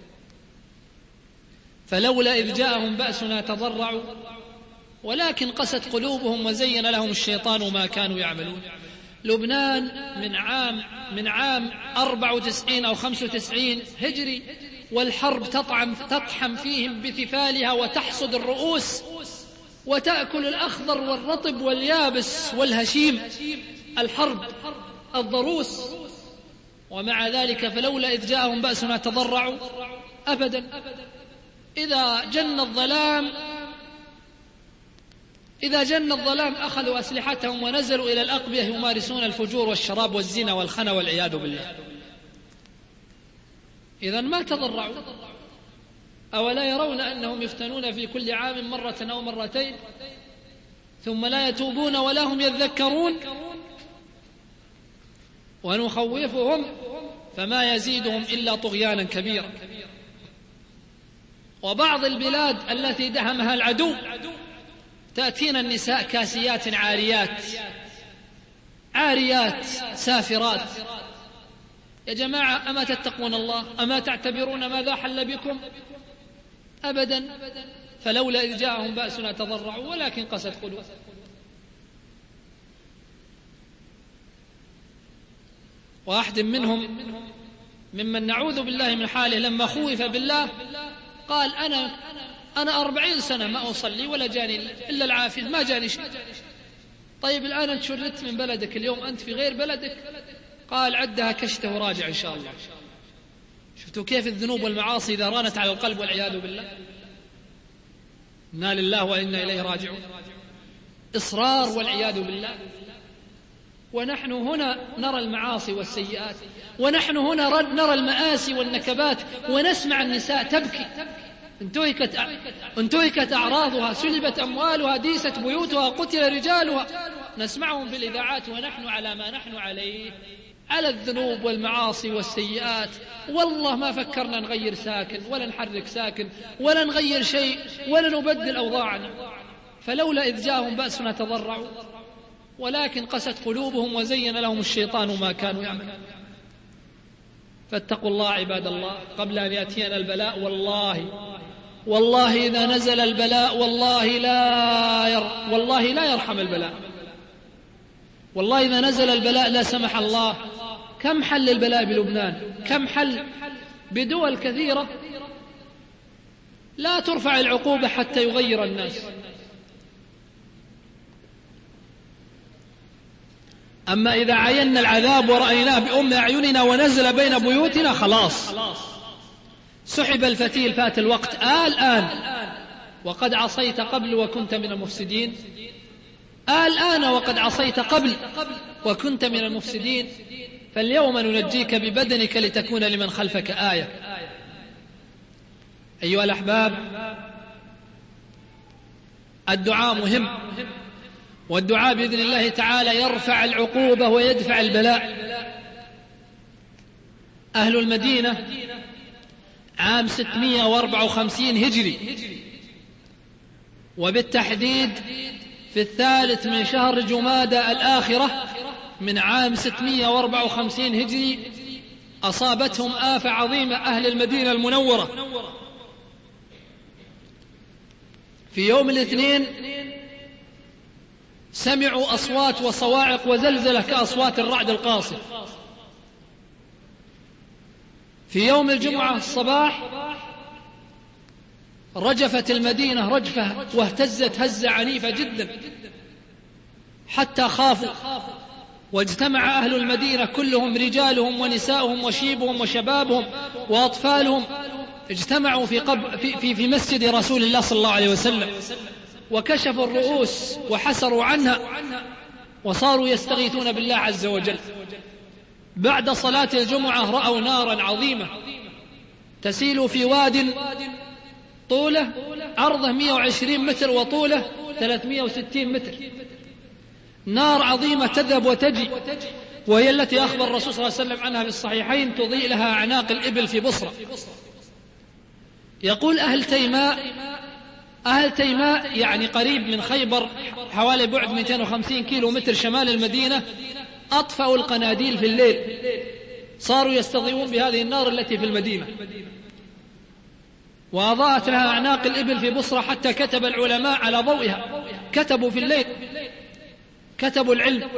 فلولا إذ جاءهم بأسنا تضرعوا ولكن قست قلوبهم وزين لهم الشيطان ما كانوا يعملون. لبنان من عام من عام أربعة وتسعين أو خمسة وتسعين هجري والحرب تطعم تطحم فيهم بثفالها وتحصد الرؤوس وتأكل الأخضر والرطب واليابس والهشيم، الحرب الضروس. ومع ذلك فلولا إذ جاءهم بأسنا تضرعوا أبدا. إذا جن الظلام إذا جن الظلام أخذوا أسلحتهم ونزلوا إلى الأقبية يمارسون الفجور والشراب والزنا والخنا والعياذ بالله. إذن ما تضرعوا. أولا يرون أنهم يفتنون في كل عام مرة أو مرتين ثم لا يتوبون ولا هم يذكرون؟ ونخوفهم فما يزيدهم إلا طغيانا كبيرا. وبعض البلاد التي دهمها العدو تأتينا النساء كاسيات عاريات عاريات سافرات. يا جماعة، أما تتقون الله؟ أما تعتبرون ماذا حل بكم؟ أبدا. فلولا إذ جاءهم بأسنا تضرعوا ولكن قست قلوبهم. واحد منهم ممن نعوذ بالله من حاله لما خوف بالله قال: أنا أنا أربعين سنة ما أصلي ولا جاني إلا العافية، ما جاني شيء. طيب الآن أنت شردت من بلدك، اليوم أنت في غير بلدك. قال: عدها كشته وراجع إن شاء الله. شفتوا كيف الذنوب والمعاصي إذا رانت على القلب والعياذ بالله. إنا لله وإنا إليه راجعون. إصرار والعياذ بالله. ونحن هنا نرى المعاصي والسيئات، ونحن هنا نرى المآسي والنكبات، ونسمع النساء تبكي انتهكت انتهكت أعراضها، سلبت أموالها، ديست بيوتها، قتل رجالها. نسمعهم في الإذاعات ونحن على ما نحن عليه، على الذنوب والمعاصي والسيئات. والله ما فكرنا نغير ساكن ولا نحرك ساكن ولا نغير شيء ولا نبدل أوضاعنا. فلولا إذ جاءهم بأسنا تضرعوا ولكن قست قلوبهم وزين لهم الشيطان ما كانوا يعملون. فاتقوا الله عباد الله قبل أن يأتينا البلاء. والله والله إذا نزل البلاء والله لا ير والله لا يرحم البلاء. والله إذا نزل البلاء لا سمح الله، كم حل البلاء بلبنان، كم حل بدول كثيرة لا ترفع العقوبة حتى يغير الناس. أما إذا عينا العذاب ورأيناه بأم أعيننا ونزل بين بيوتنا خلاص سحب الفتيل، فات الوقت. آه الآن وقد عصيت قبل وكنت من المفسدين، آه الآن وقد عصيت قبل وكنت من المفسدين. فاليوم ننجيك ببدنك لتكون لمن خلفك آية. أيها الأحباب، الدعاء مهم، والدعاء بإذن الله تعالى يرفع العقوبة ويدفع البلاء. أهل المدينة عام ستمائة وأربعة وخمسين هجري، وبالتحديد في الثالث من شهر جمادى الآخرة من عام ستمائة وأربعة وخمسين هجري، أصابتهم آفة عظيمة أهل المدينة المنورة. في يوم الاثنين سمعوا أصوات وصواعق وزلزلة كأصوات الرعد القاصف. في يوم الجمعة الصباح رجفت المدينة رجفة واهتزت هزة عنيفة جدا حتى خافوا، واجتمع أهل المدينة كلهم، رجالهم ونساؤهم وشيبهم وشبابهم وأطفالهم، اجتمعوا في, قب في, في, في مسجد رسول الله صلى الله عليه وسلم، وكشفوا الرؤوس وحسروا عنها وصاروا يستغيثون بالله عز وجل. بعد صلاة الجمعة رأوا نارا عظيمة تسيل في واد طوله عرضه مئة وعشرين متر وطوله ثلاثمائة وستين متر، نار عظيمة تذهب وتجي، وهي التي أخبر الرسول صلى الله عليه وسلم عنها في الصحيحين تضيء لها أعناق الإبل في بصرة. يقول أهل تيماء أهل تيماء يعني قريب من خيبر حوالي بعد مئتين وخمسين كيلو متر شمال المدينة، أطفأوا القناديل في الليل، صاروا يستضيئون بهذه النار التي في المدينة، وأضاءت لها أعناق الإبل في بصرة حتى كتب العلماء على ضوئها، كتبوا في الليل، كتبوا العلم.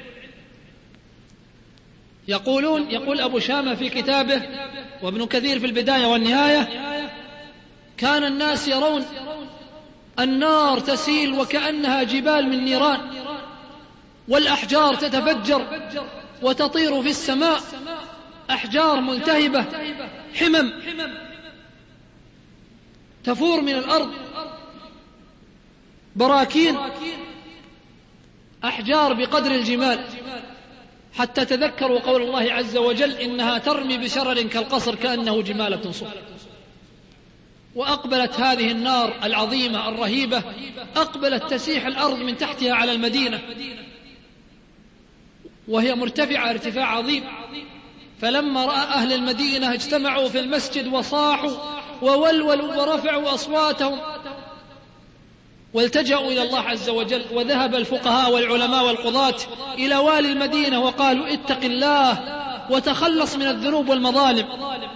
يقولون يقول أبو شامة في كتابه وابن كثير في البداية والنهاية: كان الناس يرون النار تسيل وكأنها جبال من نيران، والأحجار تتفجر وتطير في السماء، أحجار ملتهبة، حمم تفور من الأرض، براكين، أحجار بقدر الجمال، حتى تذكروا قول الله عز وجل: إنها ترمي بشرر كالقصر كأنه جمالة صفر. وأقبلت هذه النار العظيمة الرهيبة، أقبلت تسيح الأرض من تحتها على المدينة، وهي مرتفعة ارتفاع عظيم. فلما رأى أهل المدينة اجتمعوا في المسجد وصاحوا وولولوا ورفعوا أصواتهم والتجأوا إلى الله عز وجل. وذهب الفقهاء والعلماء والقضاة إلى والي المدينة وقالوا: اتق الله وتخلص من الذنوب والمظالم.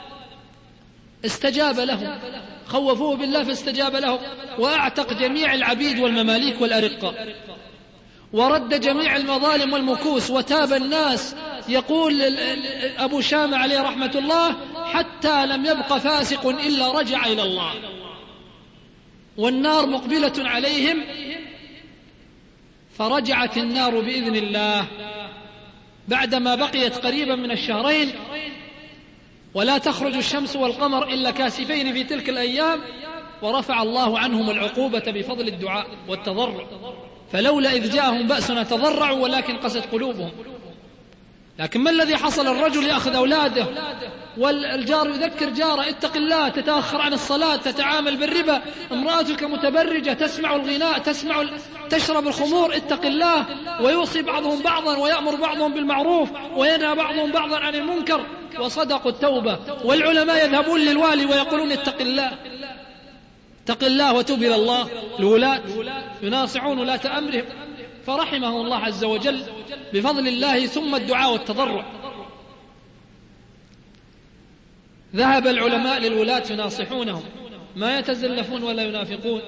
استجاب لهم، خوفوه بالله فاستجاب لهم، وأعتق جميع العبيد والمماليك والأرقاء، ورد جميع المظالم والمكوس، وتاب الناس. يقول أبو شامة عليه رحمة الله: حتى لم يبق فاسق إلا رجع إلى الله، والنار مقبلة عليهم، فرجعت النار بإذن الله بعدما بقيت قريبا من الشهرين، ولا تخرج الشمس والقمر إلا كاسفين في تلك الأيام، ورفع الله عنهم العقوبة بفضل الدعاء والتضرع. فلولا إذ جاءهم بأسنا تضرعوا ولكن قست قلوبهم. لكن ما الذي حصل؟ الرجل يأخذ أولاده، والجار يذكر جاره: اتق الله، تتأخر عن الصلاة، تتعامل بالربا، امرأتك متبرجة، تسمع الغناء، تسمع تشرب الخمور، اتق الله. ويوصي بعضهم بعضا، ويأمر بعضهم بالمعروف، وينهى بعضهم بعضا عن المنكر، وصدقوا التوبة. والعلماء يذهبون للوالي ويقولون: اتق الله، اتق الله وتوب إلى الله. الولاة يناصحون ولاة أمرهم، فرحمه الله عز وجل بفضل الله. ثم الدعاء والتضرع. ذهب العلماء للولاة يناصحونهم، ما يتزلفون ولا ينافقون،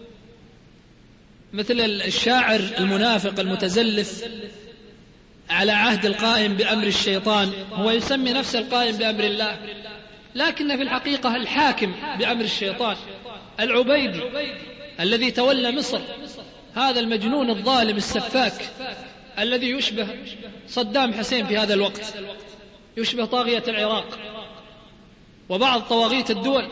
مثل الشاعر المنافق المتزلف على عهد القائم بأمر الشيطان، هو يسمي نفسه القائم بأمر الله، لكن في الحقيقة الحاكم بأمر الشيطان. العبيدي الذي تولى مصر، هذا المجنون الظالم السفاك الذي يشبه صدام حسين في هذا الوقت، يشبه طاغية العراق وبعض طواغيت الدول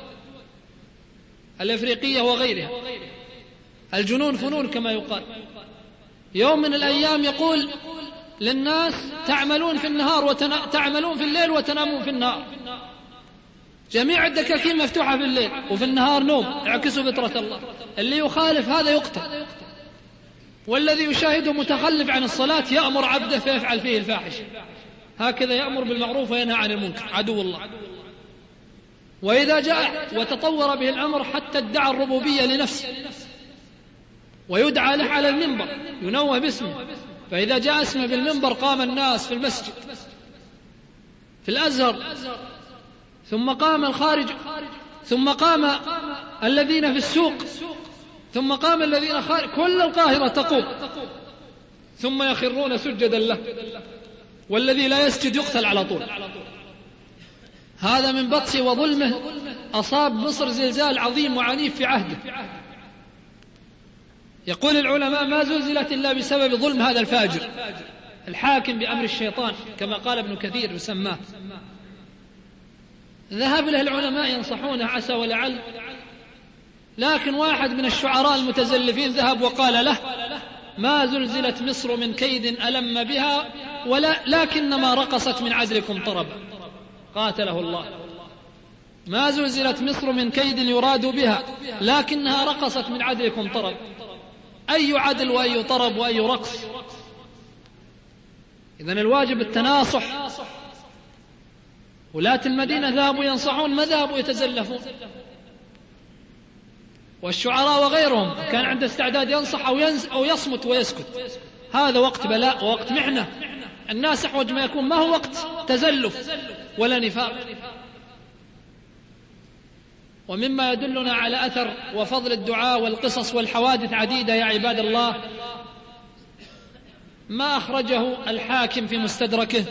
الأفريقية وغيرها. الجنون فنون كما يقال. يوم من الأيام يقول للناس تعملون في النهار وتنا... تعملون في الليل وتنامون في النهار، جميع الدكاكين مفتوحة في الليل وفي النهار نوم، اعكسوا فطرة الله. اللي يخالف هذا يقتل، والذي يشاهده متخلف عن الصلاة يأمر عبده فيفعل فيه الفاحشة. هكذا يأمر بالمعروف وينهى عن المنكر، عدو الله. وإذا جاء وتطور به الأمر حتى ادعى الربوبية لنفسه ويدعى له على المنبر، ينوه باسمه، فإذا جاء اسمه بالمنبر قام الناس في المسجد في الأزهر، ثم قام الخارج، ثم قام الذين في السوق، ثم قام الذين خارج، كل القاهرة تقوم، ثم يخرون سجدا له، والذي لا يسجد يقتل على طول. هذا من بطشه وظلمه أصاب مصر زلزال عظيم وعنيف في عهده. يقول العلماء ما زلزلت إلا بسبب ظلم هذا الفاجر الحاكم بأمر الشيطان، كما قال ابن كثير يسماه. ذهب له العلماء ينصحونه عسى ولعل، لكن واحد من الشعراء المتزلفين ذهب وقال له ما زلزلت مصر من كيد ألم بها ولا لكنما رقصت من عدلكم طربا. قاتله الله. ما زلزلت مصر من كيد يراد بها لكنها رقصت من عدلكم طرب. أي عدل وأي طرب وأي رقص؟ إذن الواجب التناصح. ولاة المدينة ذهبوا ينصحون، ما ذهبوا يتزلفون. والشعراء وغيرهم كان عنده استعداد ينصح أو, ينز أو يصمت ويسكت. هذا وقت بلاء ووقت محنة، الناس أحوج ما يكون، ما هو وقت تزلف ولا نفاق. ومما يدلنا على أثر وفضل الدعاء والقصص والحوادث عديدة يا عباد الله ما أخرجه الحاكم في مستدركه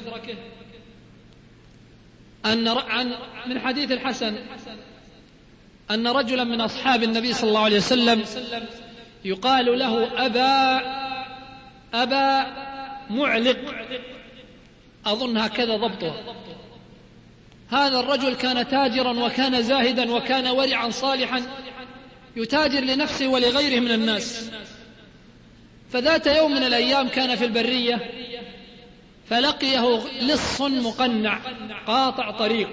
أن عن من حديث الحسن أن رجلا من أصحاب النبي صلى الله عليه وسلم يقال له أبا أبا معلق، أظن هكذا ضبطه. هذا الرجل كان تاجرا وكان زاهدا وكان ورعا صالحا يتاجر لنفسه ولغيره من الناس. فذات يوم من الأيام كان في البرية فلقيه لص مقنع قاطع طريق،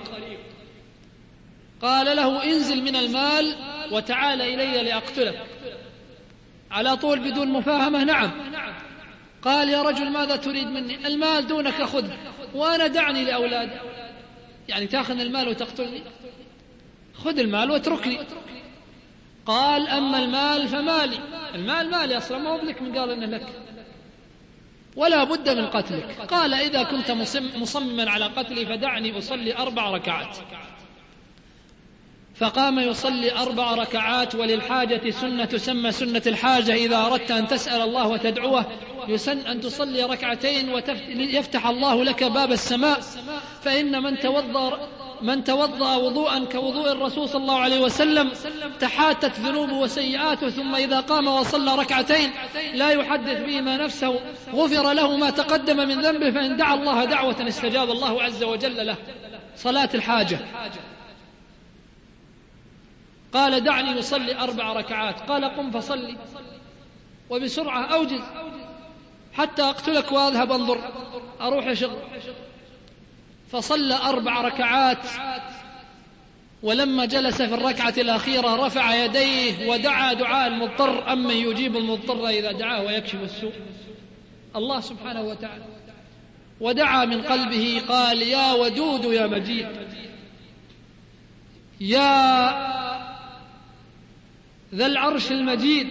قال له انزل من المال وتعال إلي لأقتلك. على طول بدون مفاهمة نعم. قال يا رجل ماذا تريد مني؟ المال دونك خذه وأنا دعني لأولادي. يعني تأخذ المال وتقتلني؟ خذ المال واتركني. قال أما المال فمالي، المال مالي أصلا، ما هو لك من قال إنه لك، ولا بد من قتلك. قال إذا كنت مصمما على قتلي فدعني أصلي أربع ركعات. فقام يصلي أربع ركعات. وللحاجة سنة تسمى سنة الحاجة، إذا أردت أن تسأل الله وتدعوه يسن أن تصلي ركعتين ويفتح الله لك باب السماء. فإن من توضأ من توضأ وضوءا كوضوء الرسول صلى الله عليه وسلم تحاتت ذنوبه وسيئاته، ثم إذا قام وصلى ركعتين لا يحدث بهما نفسه غفر له ما تقدم من ذنبه، فإن دعا الله دعوة استجاب الله عز وجل له. صلاة الحاجة. قال دعني يصلي أربع ركعات. قال قم فصلي وبسرعة أوجز حتى أقتلك وأذهب أنظر أروح شغل. فصلى أربع ركعات، ولما جلس في الركعة الأخيرة رفع يديه ودعا دعاء المضطر، أمن يجيب المضطر إذا دعاه ويكشف السوء؟ الله سبحانه وتعالى. ودعا من قلبه قال يا ودود يا مجيد، يا ذا العرش المجيد،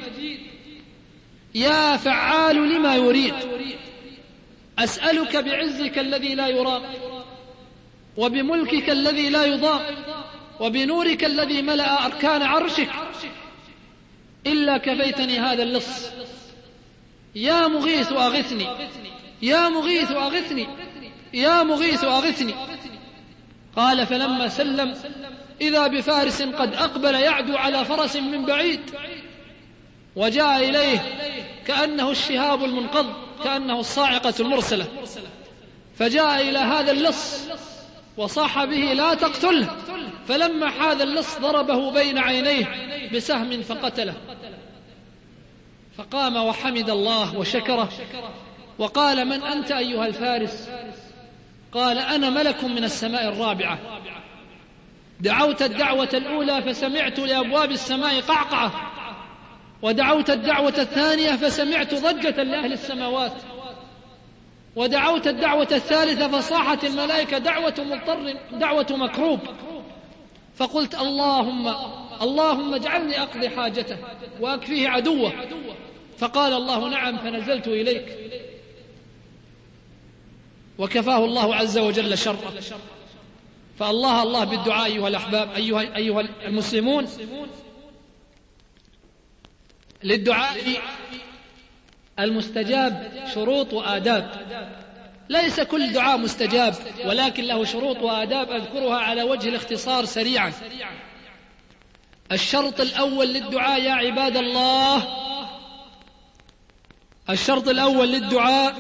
يا فعال لما يريد، أسألك بعزك الذي لا يرام وبملكك الذي لا يضام وبنورك الذي ملأ أركان عرشك إلا كفيتني هذا اللص. يا مغيث أغثني، يا مغيث أغثني، يا مغيث أغثني. قال فلما سلم إذا بفارس قد أقبل يعدو على فرس من بعيد، وجاء إليه كأنه الشهاب المنقض، كأنه الصاعقة المرسلة، فجاء إلى هذا اللص وصاح به لا تقتله، فلما حاذ اللص ضربه بين عينيه بسهم فقتله. فقام وحمد الله وشكره وقال من أنت أيها الفارس؟ قال أنا ملك من السماء الرابعة، دعوت الدعوة الأولى فسمعت لأبواب السماء قعقعة، ودعوت الدعوة الثانية فسمعت ضجة لأهل السماوات، ودعوت الدعوة الثالثة فصاحت الملائكة دعوة مضطر دعوة مكروب، فقلت اللهم اللهم اجعلني أقضي حاجته وأكفيه عدوه، فقال الله نعم، فنزلت إليك وكفاه الله عز وجل شره. فالله الله بالدعاء أيها الأحباب، أيها, أيها المسلمون، للدعاء المستجاب شروط وآداب. ليس كل دعاء مستجاب، ولكن له شروط وآداب أذكرها على وجه الاختصار سريعا. الشرط الأول للدعاء يا عباد الله، الشرط الأول للدعاء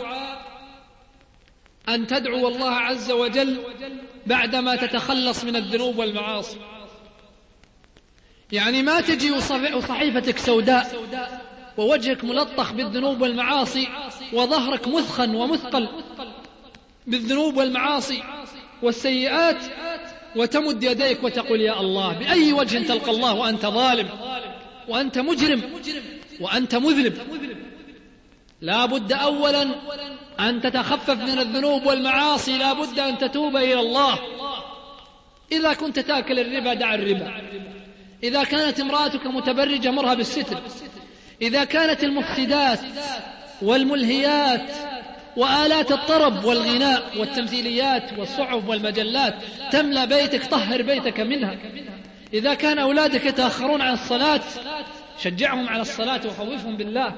أن تدعو الله عز وجل بعدما تتخلص من الذنوب والمعاصي. يعني ما تجي وصحيفتك سوداء ووجهك ملطخ بالذنوب والمعاصي وظهرك مثخن ومثقل بالذنوب والمعاصي والسيئات، وتمد يديك وتقول يا الله. بأي وجه تلقى الله وأنت ظالم وأنت مجرم وأنت مذنب؟ لا بد أولا أن تتخفف من الذنوب والمعاصي، لا بد أن تتوب إلى الله. إذا كنت تأكل الربا دع الربا، إذا كانت امرأتك متبرجة مرها بالستر، إذا كانت المفسدات والملهيات وآلات الطرب والغناء والتمثيليات والصحف والمجلات تملأ بيتك طهر بيتك منها. إذا كان أولادك يتأخرون عن الصلاة شجعهم على الصلاة وخوفهم بالله.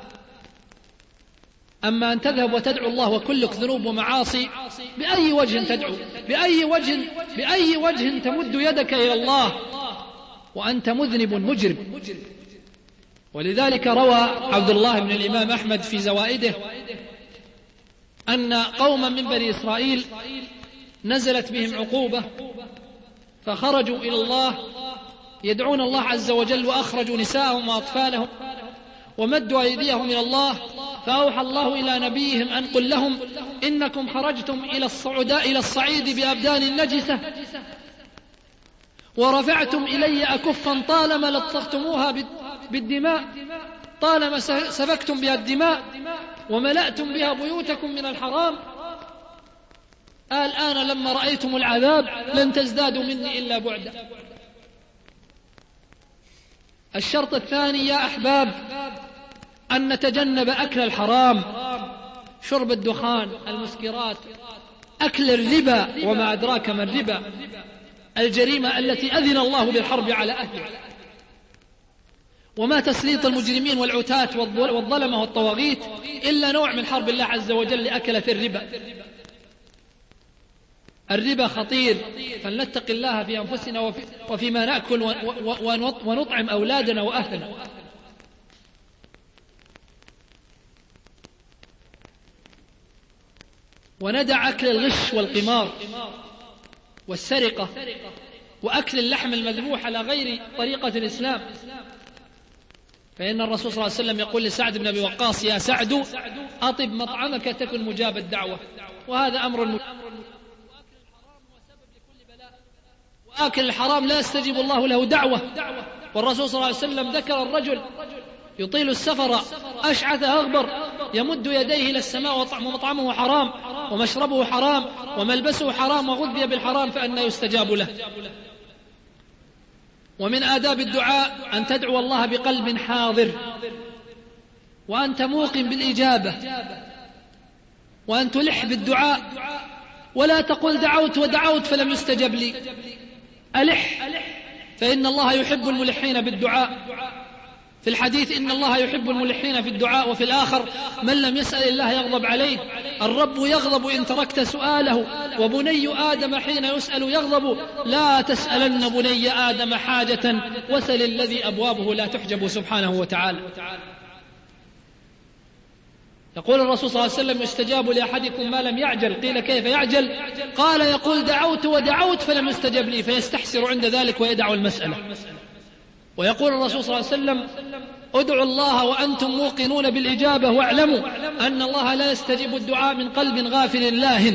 أما أن تذهب وتدعو الله وكلك ذنوب ومعاصي، بأي وجه تدعو؟ بأي وجه بأي وجه تمد يدك إلى الله وأنت مذنب مجرم؟ ولذلك روى عبد الله بن الإمام أحمد في زوائده أن قوما من بني إسرائيل نزلت بهم عقوبة فخرجوا إلى الله يدعون الله عز وجل، وأخرجوا نساءهم وأطفالهم ومدوا أيديهم إلى الله، فأوحى الله إلى نبيهم أن قل لهم إنكم خرجتم إلى الصعداء إلى الصعيد بأبدان نجسة ورفعتم إلي أكفا طالما لطختموها بالدماء، طالما سفكتم بها الدماء وملأتم بها بيوتكم من الحرام. الآن لما رأيتم العذاب لن تزدادوا مني إلا بعدا. الشرط الثاني يا أحباب أن نتجنب أكل الحرام، شرب الدخان، المسكرات، أكل الربا وما أدراك ما الربا، الجريمة التي أذن الله بالحرب على أهلها، وما تسليط المجرمين والعتاة والظلمة والطواغيت إلا نوع من حرب الله عز وجل لأكلة الربا. الربا خطير، فلنتق الله في أنفسنا وفي وفيما نأكل ونطعم أولادنا وأهلنا. وندع أكل الغش والقمار والسرقة وأكل اللحم المذبوح على غير طريقة الإسلام، فإن الرسول صلى الله عليه وسلم يقول لسعد بن أبي وقاص يا سعد أطب مطعمك تكن مجاب الدعوة. وهذا أمر الم... وآكل الحرام لا يستجيب الله له دعوة. والرسول صلى الله عليه وسلم ذكر الرجل يطيل السفر أشعث أغبر يمد يديه إلى السماء ومطعمه حرام ومشربه حرام وملبسه حرام وغذي بالحرام فأنى يستجاب له. ومن آداب الدعاء أن تدعو الله بقلب حاضر وأنت موقن بالإجابة، وأن تلح بالدعاء ولا تقل دعوت ودعوت فلم يستجب لي. ألح، فإن الله يحب الملحين بالدعاء. في الحديث إن الله يحب الملحين في الدعاء، وفي الآخر من لم يسأل الله يغضب عليه. الرب يغضب إن تركت سؤاله، وبني آدم حين يسأل يغضب. لا تسألن بني آدم حاجة وسل الذي أبوابه لا تحجب سبحانه وتعالى. يقول الرسول صلى الله عليه وسلم يستجاب لأحدكم ما لم يعجل. قيل كيف يعجل؟ قال يقول دعوت ودعوت فلم يستجب لي، فيستحسر عند ذلك ويدع المسألة. ويقول الرسول صلى الله عليه وسلم ادعوا الله وأنتم موقنون بالإجابة، واعلموا أن الله لا يستجيب الدعاء من قلب غافل لاهٍ.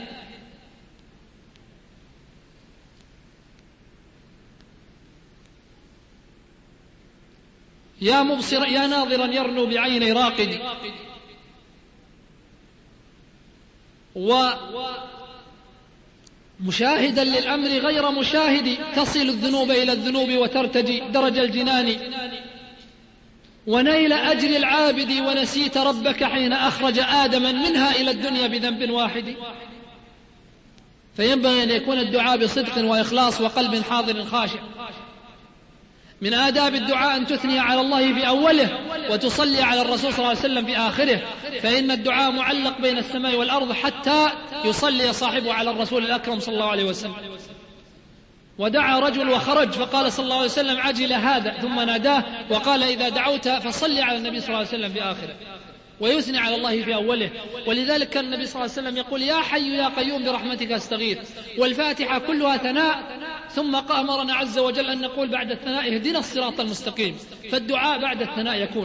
يا مبصر يا ناظرا يرنو بعيني راقد، ومشاهدا للأمر غير مشاهد، تصل الذنوب إلى الذنوب وترتجي درج الجنان، ونيل أجر العابد ونسيت ربك حين أخرج آدما منها إلى الدنيا بذنب واحد. فينبغي أن يكون الدعاء بصدق وإخلاص وقلب حاضر خاشع. من آداب الدعاء أن تثني على الله في أوله وتصلي على الرسول صلى الله عليه وسلم في آخره، فإن الدعاء معلق بين السماء والأرض حتى يصلي صاحبه على الرسول الأكرم صلى الله عليه وسلم. ودعا رجل وخرج، فقال صلى الله عليه وسلم عجل هذا، ثم ناداه وقال إذا دعوت فصلي على النبي صلى الله عليه وسلم في آخره، ويثني على الله في أوله. ولذلك كان النبي صلى الله عليه وسلم يقول يا حي يا قيوم برحمتك استغيث. والفاتحة كلها ثناء، ثم أمرنا عز وجل أن نقول بعد الثناء اهدنا الصراط المستقيم. فالدعاء بعد الثناء يكون.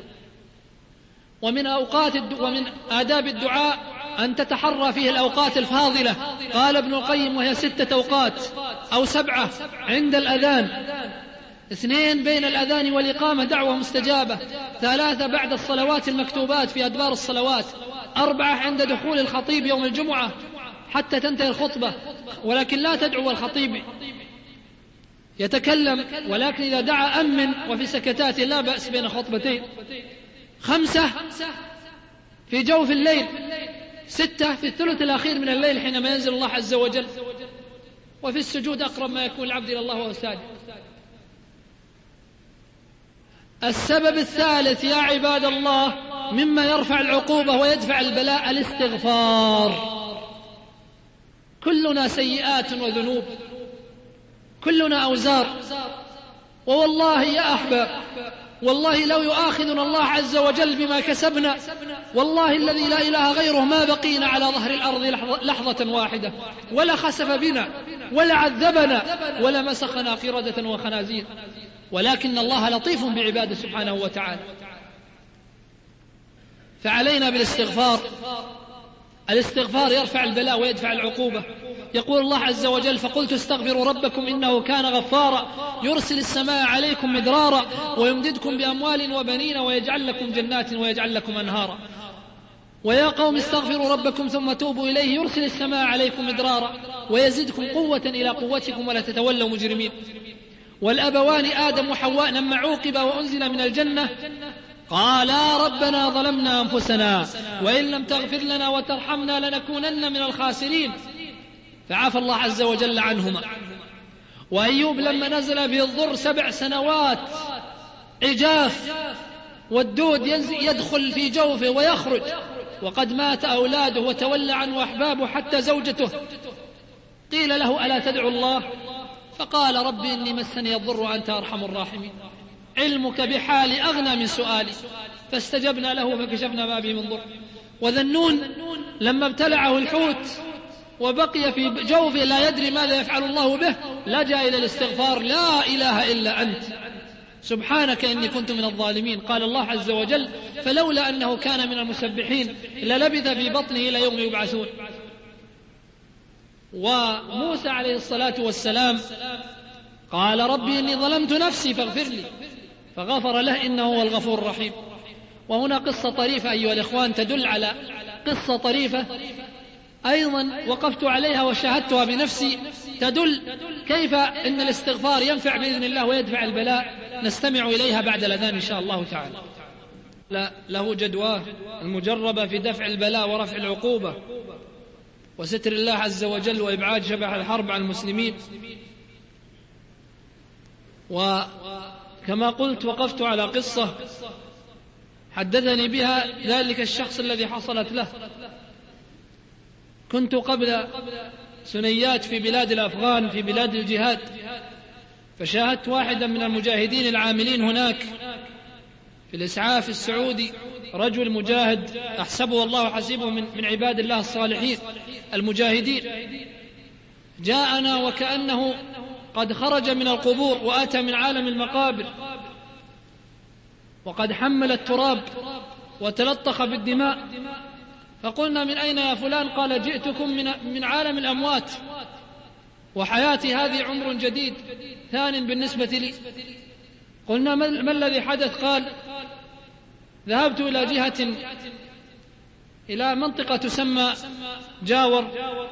ومن أوقات ومن آداب الدعاء أن تتحرى فيه الأوقات الفاضلة. قال ابن القيم وهي ستة أوقات أو سبعة: عند الأذان، اثنين بين الأذان والإقامة دعوة مستجابة، ثلاثة بعد الصلوات المكتوبات في أدبار الصلوات، أربعة عند دخول الخطيب يوم الجمعة حتى تنتهي الخطبة، ولكن لا تدعو الخطيب يتكلم، ولكن إذا دعا أمن وفي سكتات لا بأس بين خطبتين. خمسة في جوف الليل، ستة في الثلث الأخير من الليل حينما ينزل الله عز وجل، وفي السجود أقرب ما يكون العبد إلى الله وهو ساجد. السبب الثالث يا عباد الله مما يرفع العقوبة ويدفع البلاء الاستغفار. كلنا سيئات وذنوب، كلنا أوزار، ووالله يا أحباب والله لو يؤاخذنا الله عز وجل بما كسبنا والله الذي لا إله غيره ما بقينا على ظهر الأرض لحظة واحدة، ولا خسف بنا ولا عذبنا ولا مسخنا قردة وخنازير، ولكن الله لطيف بعباده سبحانه وتعالى. فعلينا بالاستغفار. الاستغفار يرفع البلاء ويدفع العقوبة. يقول الله عز وجل فقلت استغفروا ربكم إنه كان غفارا يرسل السماء عليكم مدرارا ويمددكم بأموال وبنين ويجعل لكم جنات ويجعل لكم أنهارا. ويا قوم استغفروا ربكم ثم توبوا إليه يرسل السماء عليكم مدرارا ويزدكم قوة إلى قوتكم ولا تتولوا مجرمين. والأبوان آدم وحواء لما عوقبا وأنزل من الجنة قالا ربنا ظلمنا أنفسنا وإن لم تغفر لنا وترحمنا لنكونن من الخاسرين، فعفى الله عز وجل عنهما. وأيوب لما نزل به الضر سبع سنوات عجاف والدود يدخل في جوفه ويخرج وقد مات أولاده وتولى عنه أحبابه حتى زوجته، قيل له ألا تدعو الله؟ فقال ربي إني مسني الضر وأنت أرحم الراحمين، علمك بحالي أغنى من سؤالي، فاستجبنا له فكشفنا ما به من ضر. وذنون لما ابتلعه الحوت وبقي في جوفه لا يدري ماذا يفعل الله به لجأ إلى الاستغفار لا إله إلا أنت سبحانك إني كنت من الظالمين. قال الله عز وجل فلولا أنه كان من المسبحين للبث في بطنه إلى يوم يبعثون. وموسى عليه الصلاة والسلام قال ربي إني ظلمت نفسي فاغفر لي فغفر له إنه هو الغفور الرحيم. وهنا قصة طريفة أيها الإخوان تدل على قصة طريفة أيضا وقفت عليها وشاهدتها بنفسي تدل كيف أن الاستغفار ينفع بإذن الله ويدفع البلاء. نستمع إليها بعد الأذان إن شاء الله تعالى. لا له جدواه المجربة في دفع البلاء ورفع العقوبة. وستر الله عز وجل وإبعاد شبح الحرب عن المسلمين. وكما قلت وقفت على قصة حدثني بها ذلك الشخص الذي حصلت له. كنت قبل سنيات في بلاد الأفغان في بلاد الجهاد، فشاهدت واحدا من المجاهدين العاملين هناك في الإسعاف السعودي، رجل مجاهد أحسبه الله حسيبه من, من عباد الله الصالحين المجاهدين، جاءنا وكأنه قد خرج من القبور وأتى من عالم المقابر، وقد حمل التراب وتلطخ بالدماء. فقلنا: من أين يا فلان؟ قال: جئتكم من, من عالم الأموات، وحياتي هذه عمر جديد ثان بالنسبة لي. قلنا: ما الذي حدث؟ قال: ذهبت إلى جهة إلى منطقة تسمى جاور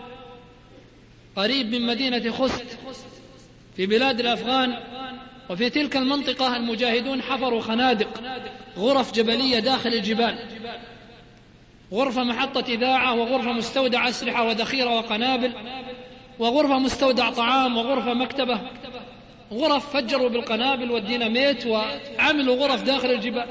قريب من مدينة خست في بلاد الأفغان، وفي تلك المنطقة المجاهدون حفروا خنادق، غرف جبلية داخل الجبال، غرفة محطة إذاعة، وغرفة مستودع أسلحة وذخيرة وقنابل، وغرفة مستودع طعام، وغرفة مكتبة، غرف فجروا بالقنابل والديناميت وعملوا غرف داخل الجبال.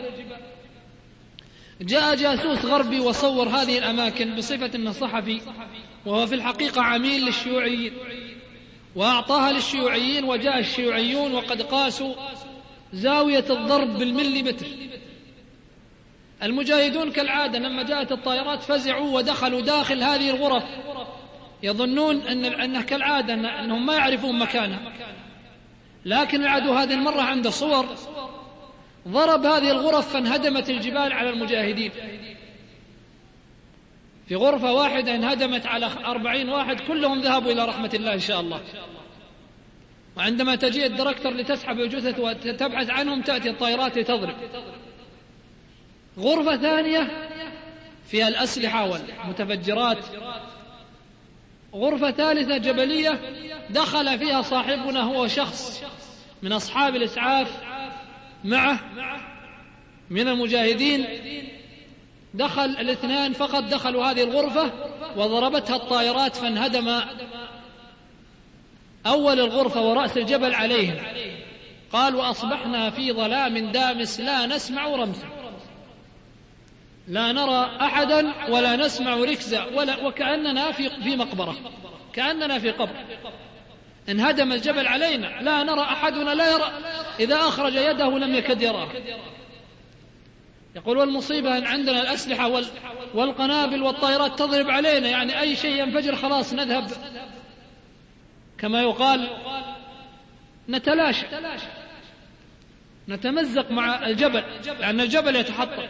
جاء جاسوس غربي وصور هذه الأماكن بصفة أنه صحفي، وهو في الحقيقة عميل للشيوعيين، وأعطاها للشيوعيين، وجاء الشيوعيون وقد قاسوا زاوية الضرب بالمليمتر. المجاهدون كالعادة لما جاءت الطائرات فزعوا ودخلوا داخل هذه الغرف، يظنون أن أنه كالعادة أنهم ما يعرفون مكانها، لكن العدو هذه المرة عنده صور، ضرب هذه الغرف فانهدمت الجبال على المجاهدين. في غرفة واحدة انهدمت على أربعين واحد، كلهم ذهبوا إلى رحمة الله إن شاء الله. وعندما تجي الدركتر لتسحب الجثث وتبحث عنهم تأتي الطائرات لتضرب. غرفة ثانية فيها الأسلحة والمتفجرات. غرفة ثالثة جبلية دخل فيها صاحبنا، هو شخص من أصحاب الإسعاف معه من المجاهدين، دخل الاثنان فقط دخلوا هذه الغرفة وضربتها الطائرات فانهدم أول الغرفة ورأس الجبل عليهم. قال: وأصبحنا في ظلام دامس لا نسمع رمسا، لا نرى أحدا ولا نسمع ركزا، ولا وكأننا في في مقبرة، كأننا في قبر. انهدم الجبل علينا، لا نرى أحدنا لا يرى، إذا أخرج يده لم يكد يراه. يقول: والمصيبة أن عندنا الأسلحة والقنابل والطائرات تضرب علينا، يعني أي شيء ينفجر خلاص نذهب كما يقال نتلاشى، نتمزق مع الجبل، لأن الجبل يتحطم.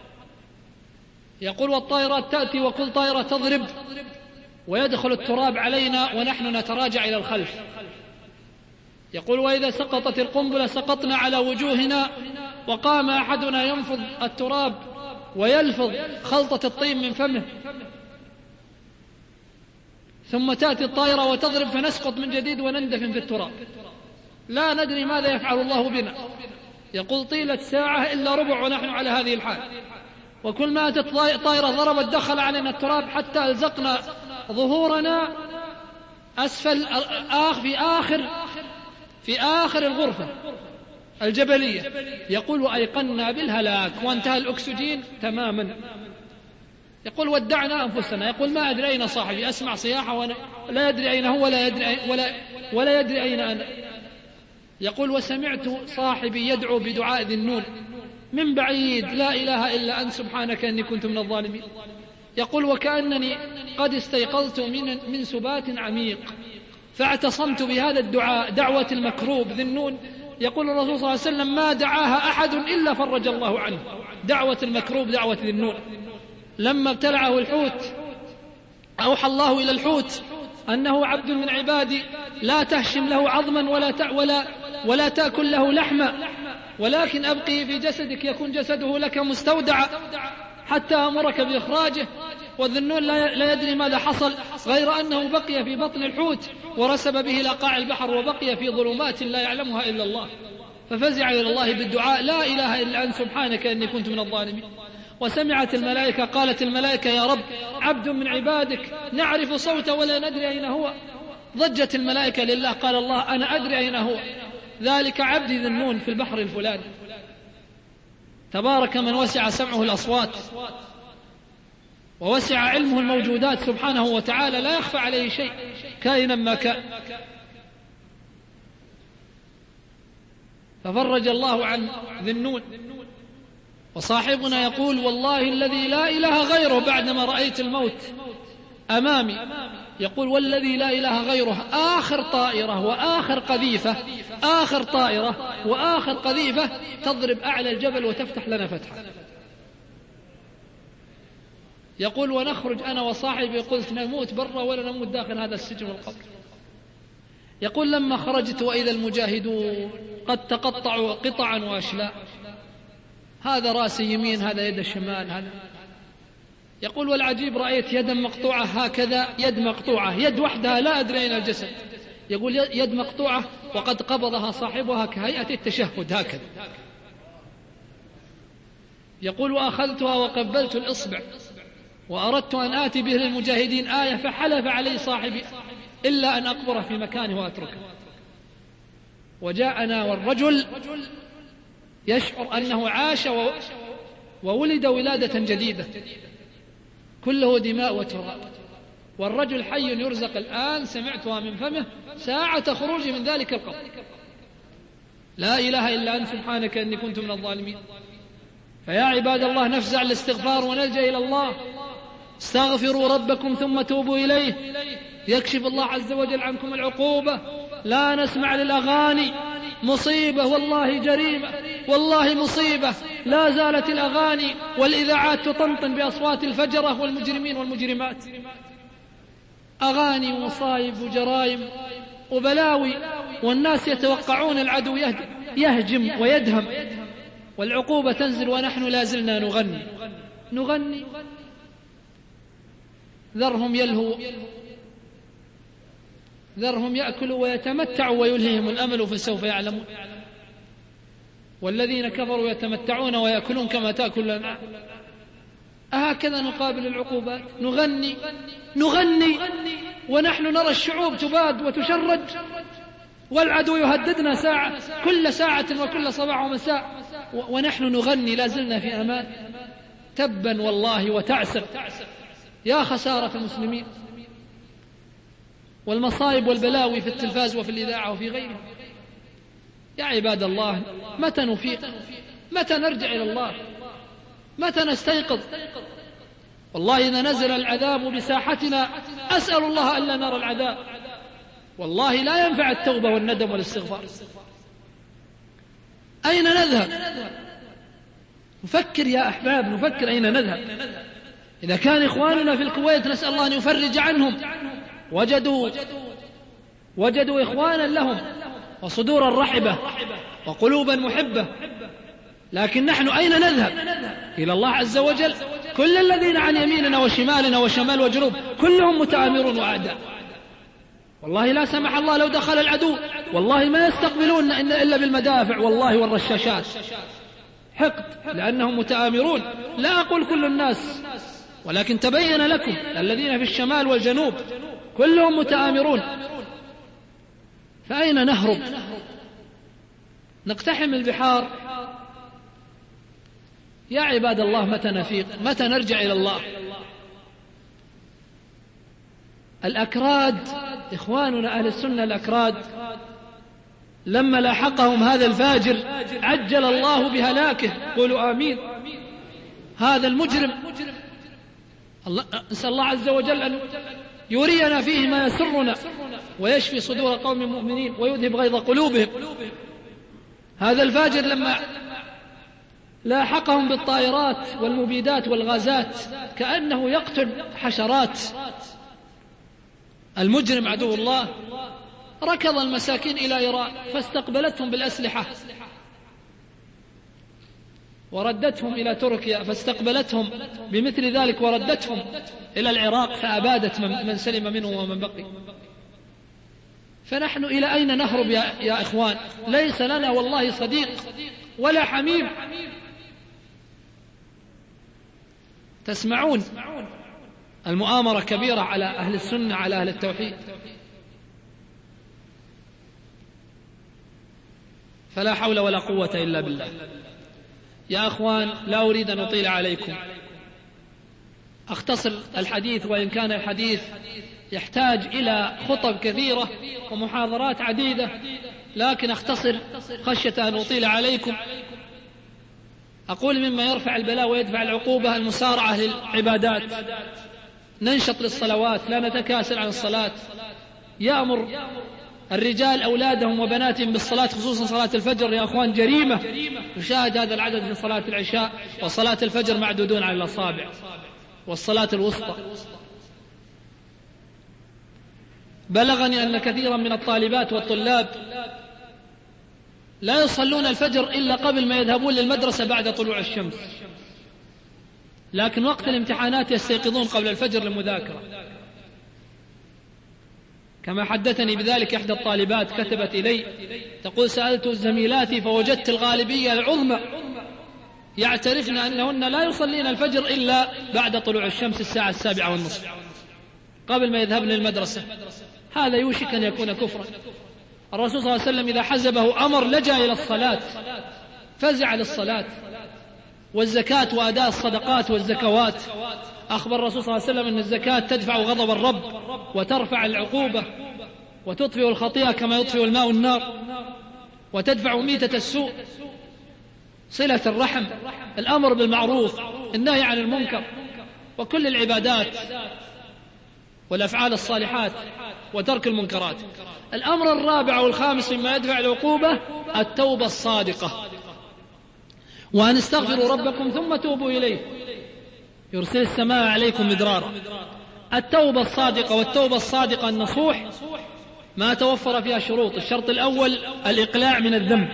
يقول: والطائرات تأتي وكل طائرة تضرب ويدخل التراب علينا ونحن نتراجع إلى الخلف. يقول: وإذا سقطت القنبلة سقطنا على وجوهنا، وقام أحدنا ينفض التراب ويلفظ خلطة الطين من فمه، ثم تأتي الطائرة وتضرب فنسقط من جديد ونندفن في التراب، لا ندري ماذا يفعل الله بنا. يقول: طيلة ساعة إلا ربع ونحن على هذه الحال، وكل ما أتت طائرة ضربت دخل علينا التراب حتى ألزقنا ظهورنا أسفل في آخر في آخر الغرفة الجبلية. يقول: وأيقنا بالهلاك وانتهى الأكسجين تماما. يقول: ودعنا أنفسنا. يقول: ما أدري أين صاحبي، أسمع صياحة ولا يدري أين هو ولا يدري ولا ولا يدري أين أنا. يقول: وسمعت صاحبي يدعو بدعاء ذي النون من بعيد: لا إله إلا أنت سبحانك إني كنت من الظالمين. يقول: وكأنني قد استيقظت من من سبات عميق فاعتصمت بهذا الدعاء، دعوة المكروب ذي النون. يقول الرسول صلى الله عليه وسلم: ما دعاها أحد إلا فرج الله عنه، دعوة المكروب دعوة ذي النون. لما ابتلعه الحوت أوحى الله إلى الحوت أنه عبد من عبادي، لا تهشم له عظما ولا ولا ولا تأكل له لحما، ولكن أبقي في جسدك يكون جسده لك مستودعا حتى أمرك بإخراجه. والذنون لا يدري ماذا حصل، غير أنه بقي في بطن الحوت ورسب به إلى قاع البحر، وبقي في ظلمات لا يعلمها إلا الله، ففزع إلى الله بالدعاء: لا إله إلا أنت سبحانك إني كنت من الظالمين. وسمعت الملائكة قالت الملائكة يا رب عبد من عبادك نعرف صوته ولا ندري أين هو. ضجت الملائكة لله، قال الله أنا أدري أين هو، ذلك عبدي ذي النون في البحر الفلاني. تبارك من وسع سمعه الأصوات ووسع علمه الموجودات سبحانه وتعالى، لا يخفى عليه شيء كائنا ما كان. ففرج الله عن ذي النون. وصاحبنا يقول والله الذي لا إله غيره بعدما رأيت الموت أمامي، يقول والذي لا إله غيره آخر طائرة وآخر قذيفة، آخر طائرة وآخر قذيفة تضرب أعلى الجبل وتفتح لنا فتحة. يقول ونخرج أنا وصاحبي قلت نموت برا ولا نموت داخل هذا السجن والقبر. يقول لما خرجت وإذا المجاهدون قد تقطعوا قطعا وأشلاء، هذا رأس يمين هذا يد الشمال هذا. يقول والعجيب رأيت يدا مقطوعة هكذا، يد مقطوعة يد وحدها لا أدري أين الجسد. يقول يد مقطوعة وقد قبضها صاحبها كهيئة التشهد هكذا. يقول وأخذتها وقبلت الإصبع وأردت أن آتي به للمجاهدين آية فحلف علي صاحبي إلا أن أقبره في مكانه وأتركه. وجاءنا والرجل يشعر أنه عاش وولد ولادة جديدة كله دماء وتراب، والرجل حي يرزق الآن، سمعتها من فمه ساعة خروج من ذلك القبر. لا إله إلا أنت سبحانك إني كنت من الظالمين. فيا عباد الله نفزع الاستغفار ونلجأ إلى الله. استغفروا ربكم ثم توبوا إليه يكشف الله عز وجل عنكم العقوبة. لا نسمع للأغاني، مصيبة والله، جريمة والله، مصيبة. لا زالت الأغاني والإذاعات تطنطن بأصوات الفجرة والمجرمين والمجرمات، أغاني ومصايب وجرائم وبلاوي، والناس يتوقعون العدو يهجم ويدهم، والعقوبة تنزل ونحن لازلنا نغني نغني. ذرهم يلهوا، ذرهم يأكلوا ويتمتعوا ويلههم الأمل فسوف يعلمون. والذين كفروا يتمتعون ويأكلون كما تأكل الأنعام. أهكذا نقابل العقوبات؟ نغني نغني ونحن نرى الشعوب تباد وتشرد، والعدو يهددنا ساعة كل ساعة وكل صباح ومساء، ونحن نغني لازلنا في أمان. تبا والله وتعسف، يا خسارة المسلمين. والمصائب والبلاوي في التلفاز وفي الإذاعة وفي غيره. يا عباد الله متى نفيق؟ متى نرجع إلى الله؟ متى نستيقظ؟ والله إذا نزل العذاب بساحتنا أسأل الله ألا نرى العذاب. والله لا ينفع التوبة والندم والاستغفار. أين نذهب؟ نفكر يا أحباب، نفكر أين نذهب. إذا كان إخواننا في الكويت نسأل الله أن يفرج عنهم، وجدوا وجدوا إخوانا لهم وصدورا رحبة وقلوبا محبة، لكن نحن أين نذهب؟ إلى الله عز وجل. كل الذين عن يميننا وشمالنا وشمال وجنوب كلهم متآمرون وأعداء. والله لا سمح الله لو دخل العدو والله ما يستقبلون إلا بالمدافع والله والرشاشات، حقد، لأنهم متآمرون. لا أقول كل الناس، ولكن تبين لكم الذين في الشمال والجنوب كلهم متآمرون. فأين نهرب؟ نقتحم البحار؟ يا عباد الله متى نفيق؟ متى نرجع إلى الله؟ الأكراد، إخواننا أهل السنة الأكراد، لما لاحقهم هذا الفاجر عجل الله بهلاكه، قولوا آمين. هذا المجرم الله، نسأل الله عز وجل أن يرينا فيه ما يسرنا ويشفي صدور قوم مؤمنين ويذهب غيظ قلوبهم. هذا الفاجر لما لاحقهم بالطائرات والمبيدات والغازات كأنه يقتل حشرات، المجرم عدو الله ركض المساكين إلى إيران فاستقبلتهم بالأسلحة، وردتهم إلى تركيا فاستقبلتهم بمثل ذلك، وردتهم إلى العراق فأبادت من سلم منهم ومن بقي. فنحن إلى أين نهرب يا, يا إخوان؟ ليس لنا والله صديق ولا حميم. تسمعون المؤامرة كبيرة على أهل السنة، على أهل التوحيد. فلا حول ولا قوة إلا بالله. يا أخوان، لا أريد أن أطيل عليكم، أختصر الحديث، وإن كان الحديث يحتاج إلى خطب كثيرة ومحاضرات عديدة، لكن أختصر خشية أن أطيل عليكم. أقول مما يرفع البلاء ويدفع العقوبة المسارعة للعبادات، ننشط للصلوات، لا نتكاسل عن الصلاة. يأمر الرجال أولادهم وبناتهم بالصلاة، خصوصا صلاة الفجر. يا أخوان، جريمة يشاهد هذا العدد في صلاة العشاء وصلاة الفجر معدودون على الأصابع، والصلاة الوسطى. بلغني أن كثيرا من الطالبات والطلاب لا يصلون الفجر إلا قبل ما يذهبون للمدرسة بعد طلوع الشمس، لكن وقت الامتحانات يستيقظون قبل الفجر للمذاكرة. كما حدثني بذلك إحدى الطالبات، كتبت إلي تقول: سألت زميلاتي فوجدت الغالبية العظمى يعترفن أنهن لا يصلين الفجر إلا بعد طلوع الشمس الساعة السابعة والنصف قبل ما يذهبن للمدرسة. هذا يوشك أن يكون كفرا. الرسول صلى الله عليه وسلم إذا حزبه أمر لجأ إلى الصلاة، فزع للصلاة. والزكاة وأداء الصدقات والزكوات، أخبر الرسول صلى الله عليه وسلم أن الزكاة تدفع غضب الرب وترفع العقوبة وتطفئ الخطيئة كما يطفئ الماء النار، وتدفع ميتة السوء، صلة الرحم، الأمر بالمعروف، النهي عن المنكر، وكل العبادات والأفعال الصالحات، وترك المنكرات. الأمر الرابع والخامس مما يدفع العقوبة التوبة الصادقة، وأن استغفروا ربكم ثم توبوا إليه يرسل السماء عليكم مدرارا. التوبة الصادقة والتوبة الصادقة النصوح ما توفر فيها شروط. الشرط الأول الإقلاع من الذنب،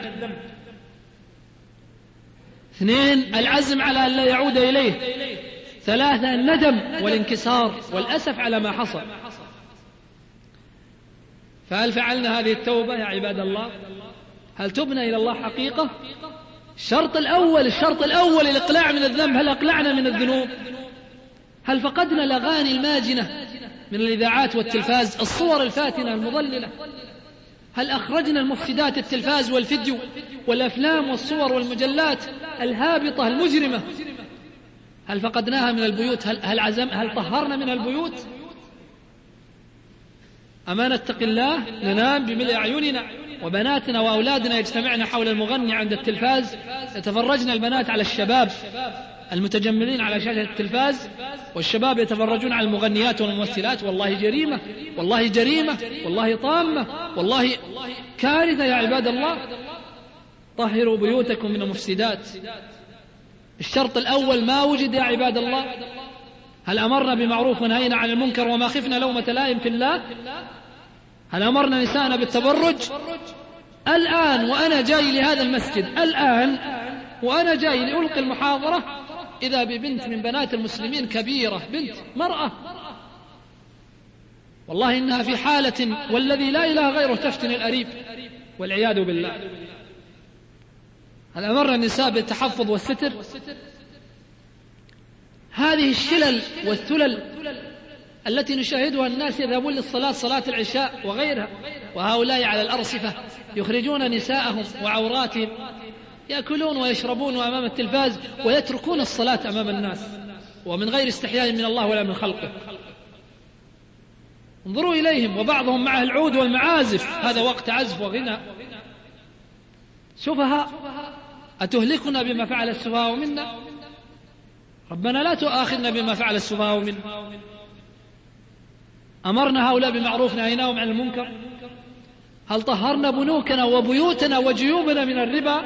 اثنين العزم على أن لا يعود إليه، ثلاثة الندم والانكسار والأسف على ما حصل. فهل فعلنا هذه التوبة يا عباد الله؟ هل تبنا إلى الله حقيقة؟ الشرط الأول الشرط الأول الإقلاع من الذنب. هل أقلعنا من الذنوب؟ هل فقدنا الأغاني الماجنة من الإذاعات والتلفاز، الصور الفاتنة المضللة؟ هل أخرجنا المفسدات التلفاز والفيديو والأفلام والصور والمجلات الهابطة المجرمة؟ هل فقدناها من البيوت؟ هل, هل, عزم هل طهرنا من البيوت؟ أما نتق الله ننام بملء أعيننا وبناتنا وأولادنا يجتمعن حول المغني عند التلفاز، يتفرجن البنات على الشباب المتجملين على شاشة التلفاز، والشباب يتفرجون على المغنيات والممثلات. والله جريمة، والله جريمة، والله طامة، والله كارثة يا عباد الله. طهروا بيوتكم من المفسدات. الشرط الأول ما وجد يا عباد الله. هل أمرنا بمعروف ونهينا عن المنكر وما خفنا لومة لائم في الله؟ هل أمرنا نساءنا بالتبرج؟ الآن وأنا جاي لهذا المسجد، الآن وأنا جاي لألقي المحاضرة، إذا ببنت من بنات المسلمين كبيرة، بنت مرأة، والله إنها في حالة والذي لا إله غيره تفتن الأريب والعياذ بالله. هل أمرنا النساء بالتحفظ والستر؟ هذه الشلل والثلل التي نشاهدها الناس يذهبون للصلاة، صلاة العشاء وغيرها، وهؤلاء على الأرصفة يخرجون نساءهم وعوراتهم، يأكلون ويشربون أمام التلفاز ويتركون الصلاة أمام الناس، ومن غير استحياء من الله ولا من خلقه. انظروا إليهم، وبعضهم معه العود والمعازف، هذا وقت عزف وغنى. سفهاء، أتهلكنا بما فعل السفهاء منا؟ ربنا لا تؤاخذنا بما فعل السفهاء منا. أمرنا هؤلاء بمعروف نهيناهم عن المنكر. هل طهرنا بنوكنا وبيوتنا وجيوبنا من الربا؟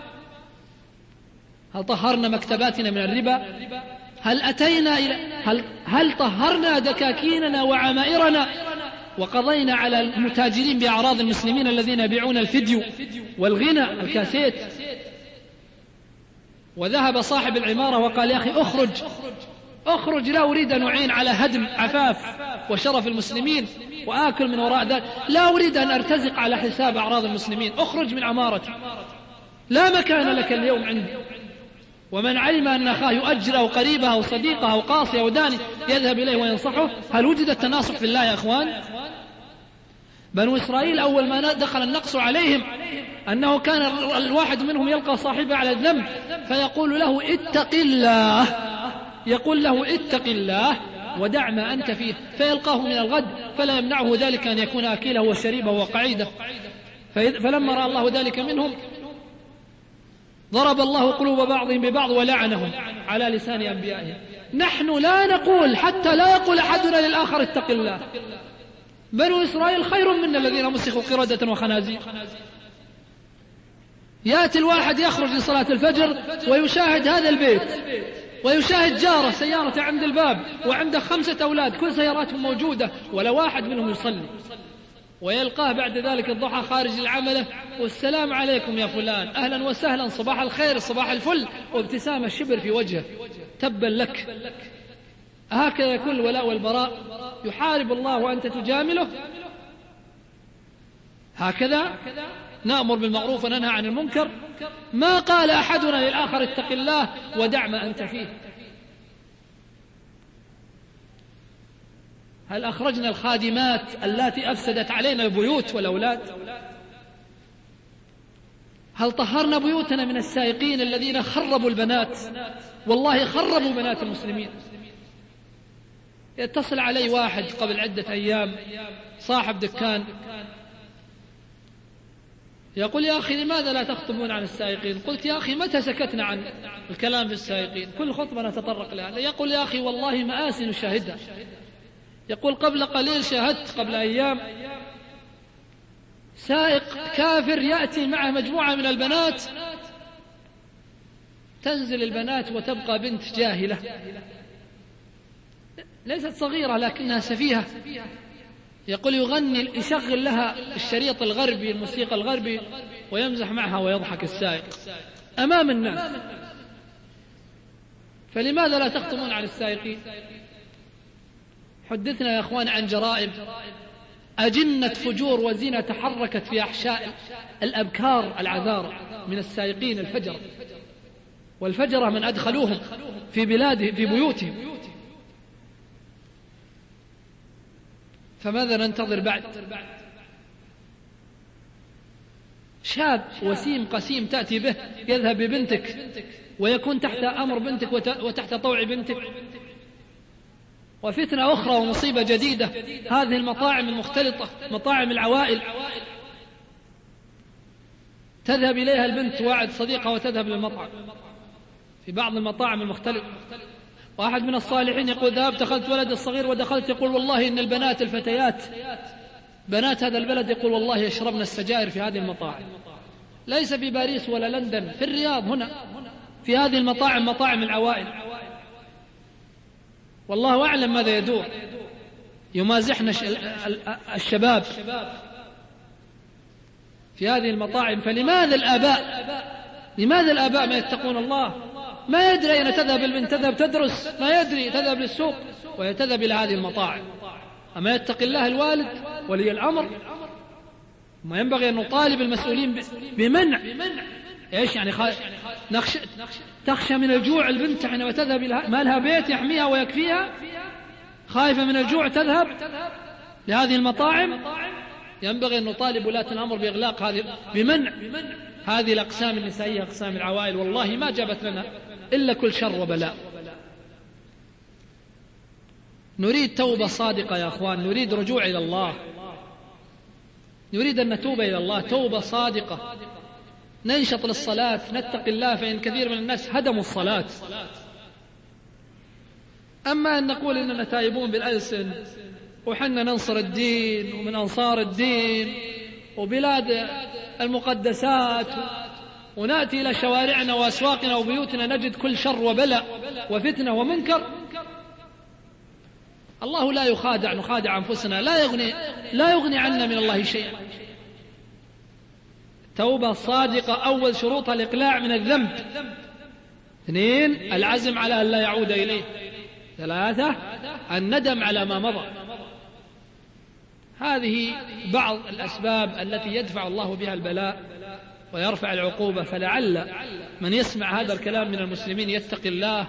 هل طهرنا مكتباتنا من الربا؟ هل أتينا إلى هل, هل طهرنا دكاكيننا وعمائرنا وقضينا على المتاجرين بأعراض المسلمين الذين يبيعون الفيديو والغنى الكاسيت؟ وذهب صاحب العمارة وقال: يا أخي أخرج أخرج، لا أريد أن أعين على هدم عفاف وشرف المسلمين وآكل من وراء ذلك، لا أريد أن أرتزق على حساب أعراض المسلمين، أخرج من عمارتي، لا مكان لك اليوم عندي. ومن علم أن أخاه يؤجر أو قريبه أو صديقه أو قاصي أو داني يذهب إليه وينصحه. هل وجد التناصح في الله يا أخوان؟ بنو إسرائيل أول ما دخل النقص عليهم أنه كان الواحد منهم يلقى صاحبه على الذنب فيقول له اتق الله، يقول له اتق الله ودع ما أنت فيه، فيلقاه من الغد فلا يمنعه ذلك أن يكون أكيله وشريبه وقعيده. فلما رأى الله ذلك منهم ضرب الله قلوب بعضهم ببعض ولعنهم على لسان أنبيائهم. نحن لا نقول حتى لا يقول أحدنا للآخر اتق الله. بنو إسرائيل خير منا الذين مسخوا قردة وخنازير. يأتي الواحد يخرج لصلاة الفجر ويشاهد هذا البيت ويشاهد جاره سيارة عند الباب وعنده خمسة أولاد كل سياراتهم موجودة ولا واحد منهم يصلي، ويلقاه بعد ذلك الضحى خارج العمله والسلام عليكم يا فلان، أهلا وسهلا، صباح الخير، صباح الفل، وابتسامة شبر في وجهه، تبا لك. هكذا يكون الولاء والبراء. يحارب الله وأنت تجامله. هكذا نأمر بالمعروف وننهى عن المنكر. ما قال أحدنا للآخر اتق الله ودع ما أنت فيه. هل أخرجنا الخادمات التي أفسدت علينا البيوت والأولاد؟ هل طهرنا بيوتنا من السائقين الذين خربوا البنات؟ والله خربوا بنات المسلمين. يتصل علي واحد قبل عدة أيام صاحب دكان يقول يا أخي لماذا لا تخطبون عن السائقين؟ قلت يا أخي متى سكتنا عن الكلام في السائقين؟ كل خطبة نتطرق لها. يقول يا أخي والله مآسي نشاهدها. يقول قبل قليل شاهدت قبل أيام سائق كافر يأتي معه مجموعة من البنات، تنزل البنات وتبقى بنت جاهلة ليست صغيرة لكنها سفيهة. يقول يغني يشغل لها الشريط الغربي الموسيقى الغربي ويمزح معها ويضحك السائق أمام الناس. فلماذا لا تخطبون عن السائقين؟ حدثنا يا أخوان عن جرائم أجنة فجور وزنا تحركت في أحشاء الأبكار العذارى من السائقين الفجرة، والفجرة من أدخلوهم في بلادهم في بيوتهم. فماذا ننتظر بعد؟ شاب وسيم قسيم تأتي به يذهب ببنتك ويكون تحت أمر بنتك وتحت طوع بنتك. وفتنة أخرى ومصيبة جديدة هذه المطاعم المختلطة، مطاعم العوائل، تذهب إليها البنت توعد صديقة وتذهب للمطعم في بعض المطاعم المختلطة. واحد من الصالحين يقول ذهبت دخلت ولد الصغير ودخلت يقول والله إن البنات الفتيات بنات هذا البلد يقول والله يشربن السجائر في هذه المطاعم، ليس في باريس ولا لندن، في الرياض هنا في هذه المطاعم مطاعم العوائل. والله أعلم ماذا يدور. يمازحنا الشباب في هذه المطاعم. فلماذا الآباء لماذا الآباء ما يتقون الله؟ ما يدري أين تذهب البنت، تذهب تدرس، ما يدري تذهب للسوق وهي تذهب إلى هذه المطاعم. أما يتقي الله الوالد ولي الأمر؟ ما ينبغي أن نطالب المسؤولين بمنع. إيش يعني نخشى تخشى من الجوع البنت حينما تذهب إلى ما لها بيت يحميها ويكفيها، خائفة من الجوع تذهب لهذه المطاعم. ينبغي أن نطالب ولاة الأمر بإغلاق هذه بمنع هذه الأقسام النسائية أقسام العوائل. والله ما جابت لنا إلا كل شر وبلاء. نريد توبة صادقة يا أخوان، نريد رجوع إلى الله، نريد أن نتوب إلى الله توبة صادقة، ننشط للصلاة، نتقي الله، فإن كثير من الناس هدموا الصلاة. أما أن نقول إننا تائبون بالألسن وحنا ننصر الدين ومن أنصار الدين وبلاد المقدسات، ونأتي إلى شوارعنا وأسواقنا وبيوتنا نجد كل شر وبلاء وفتنة ومنكر، الله لا يخادع، نخادع أنفسنا، لا يغني, لا يغني عنا من الله شيئا. توبة صادقة أول شروطها الإقلاع من الذنب. اثنين العزم على أن لا يعود إليه. ثلاثة الندم على ما مضى. هذه بعض الأسباب التي يدفع الله بها البلاء ويرفع العقوبة. فلعل من يسمع هذا الكلام من المسلمين يتقي الله،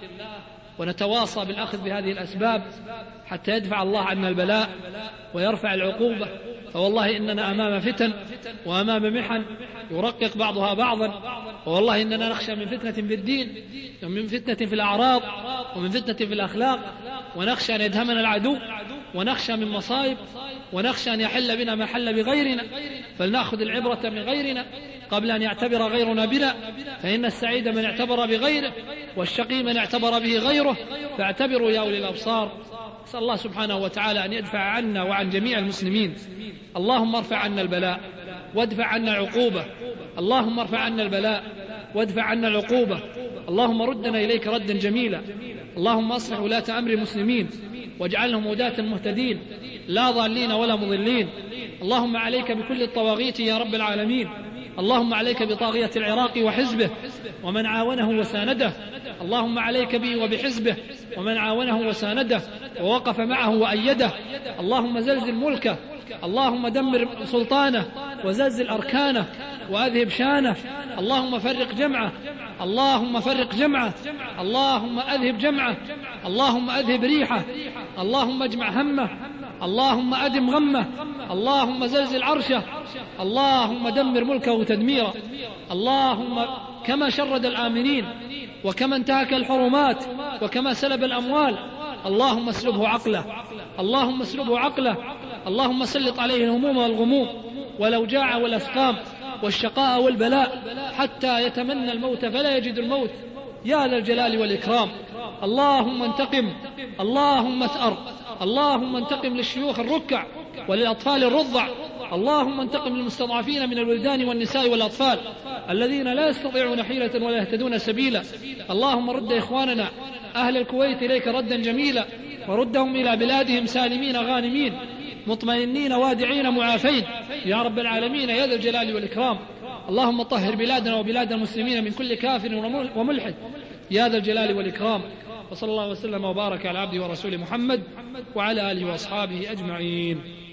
ونتواصى بالأخذ بهذه الأسباب حتى يدفع الله عنا البلاء ويرفع العقوبة. فوالله إننا أمام فتن وأمام محن يرقق بعضها بعضا، والله إننا نخشى من فتنة في الدين، ومن فتنة في الأعراض، ومن فتنة في الأخلاق، ونخشى أن يدهمنا العدو، ونخشى من مصائب، ونخشى أن يحل بنا ما حل بغيرنا. فلنأخذ العبرة من غيرنا قبل أن يعتبر غيرنا بنا، فإن السعيد من اعتبر بغيره، والشقي من اعتبر به غيره. فاعتبروا يا أولي الأبصار. أسأل الله سبحانه وتعالى أن يدفع عنا وعن جميع المسلمين. اللهم ارفع عنا البلاء وادفع عنا العقوبة. اللهم ارفع عنا البلاء وادفع عنا العقوبة. اللهم ردنا إليك ردا جميلا. اللهم أصلح ولاة أمر المسلمين واجعلهم هداة مهتدين لا ضالين ولا مضلين. اللهم عليك بكل الطواغيت يا رب العالمين. اللهم عليك بطاغية العراق وحزبه ومن عاونه وسانده. اللهم عليك به وبحزبه ومن عاونه وسانده ووقف معه وأيده. اللهم زلزل ملكه، اللهم دمر سلطانه وزلزل أركانه وأذهب شانه. اللهم فرق جمعه، اللهم فرق جمعه، اللهم أذهب جمعه، اللهم أذهب ريحه، اللهم اجمع همه، اللهم أدم غمه، اللهم زلزل عرشه، اللهم دمر ملكه تدميرا. اللهم كما شرد الآمنين وكما انتهك الحرمات وكما سلب الأموال، اللهم اسلبه عقله، اللهم اسلبه عقله. اللهم سلط عليه الهموم والغموم والأوجاع والأسقام والشقاء والبلاء حتى يتمنى الموت فلا يجد الموت يا ذا الجلال والإكرام. اللهم انتقم، اللهم اثأر، اللهم انتقم للشيوخ الركع وللأطفال الرضع. اللهم انتقم للمستضعفين من الولدان والنساء والأطفال الذين لا يستطيعون حيلة ولا يهتدون سبيلا. اللهم رد إخواننا أهل الكويت إليك ردا جميلا، وردهم إلى بلادهم سالمين غانمين مطمئنين وادعين معافين يا رب العالمين يا ذا الجلال والإكرام. اللهم طهر بلادنا وبلاد المسلمين من كل كافر وملحد يا ذا الجلال والإكرام. وصلى الله وسلم وبارك على عبده ورسوله محمد وعلى آله وأصحابه أجمعين.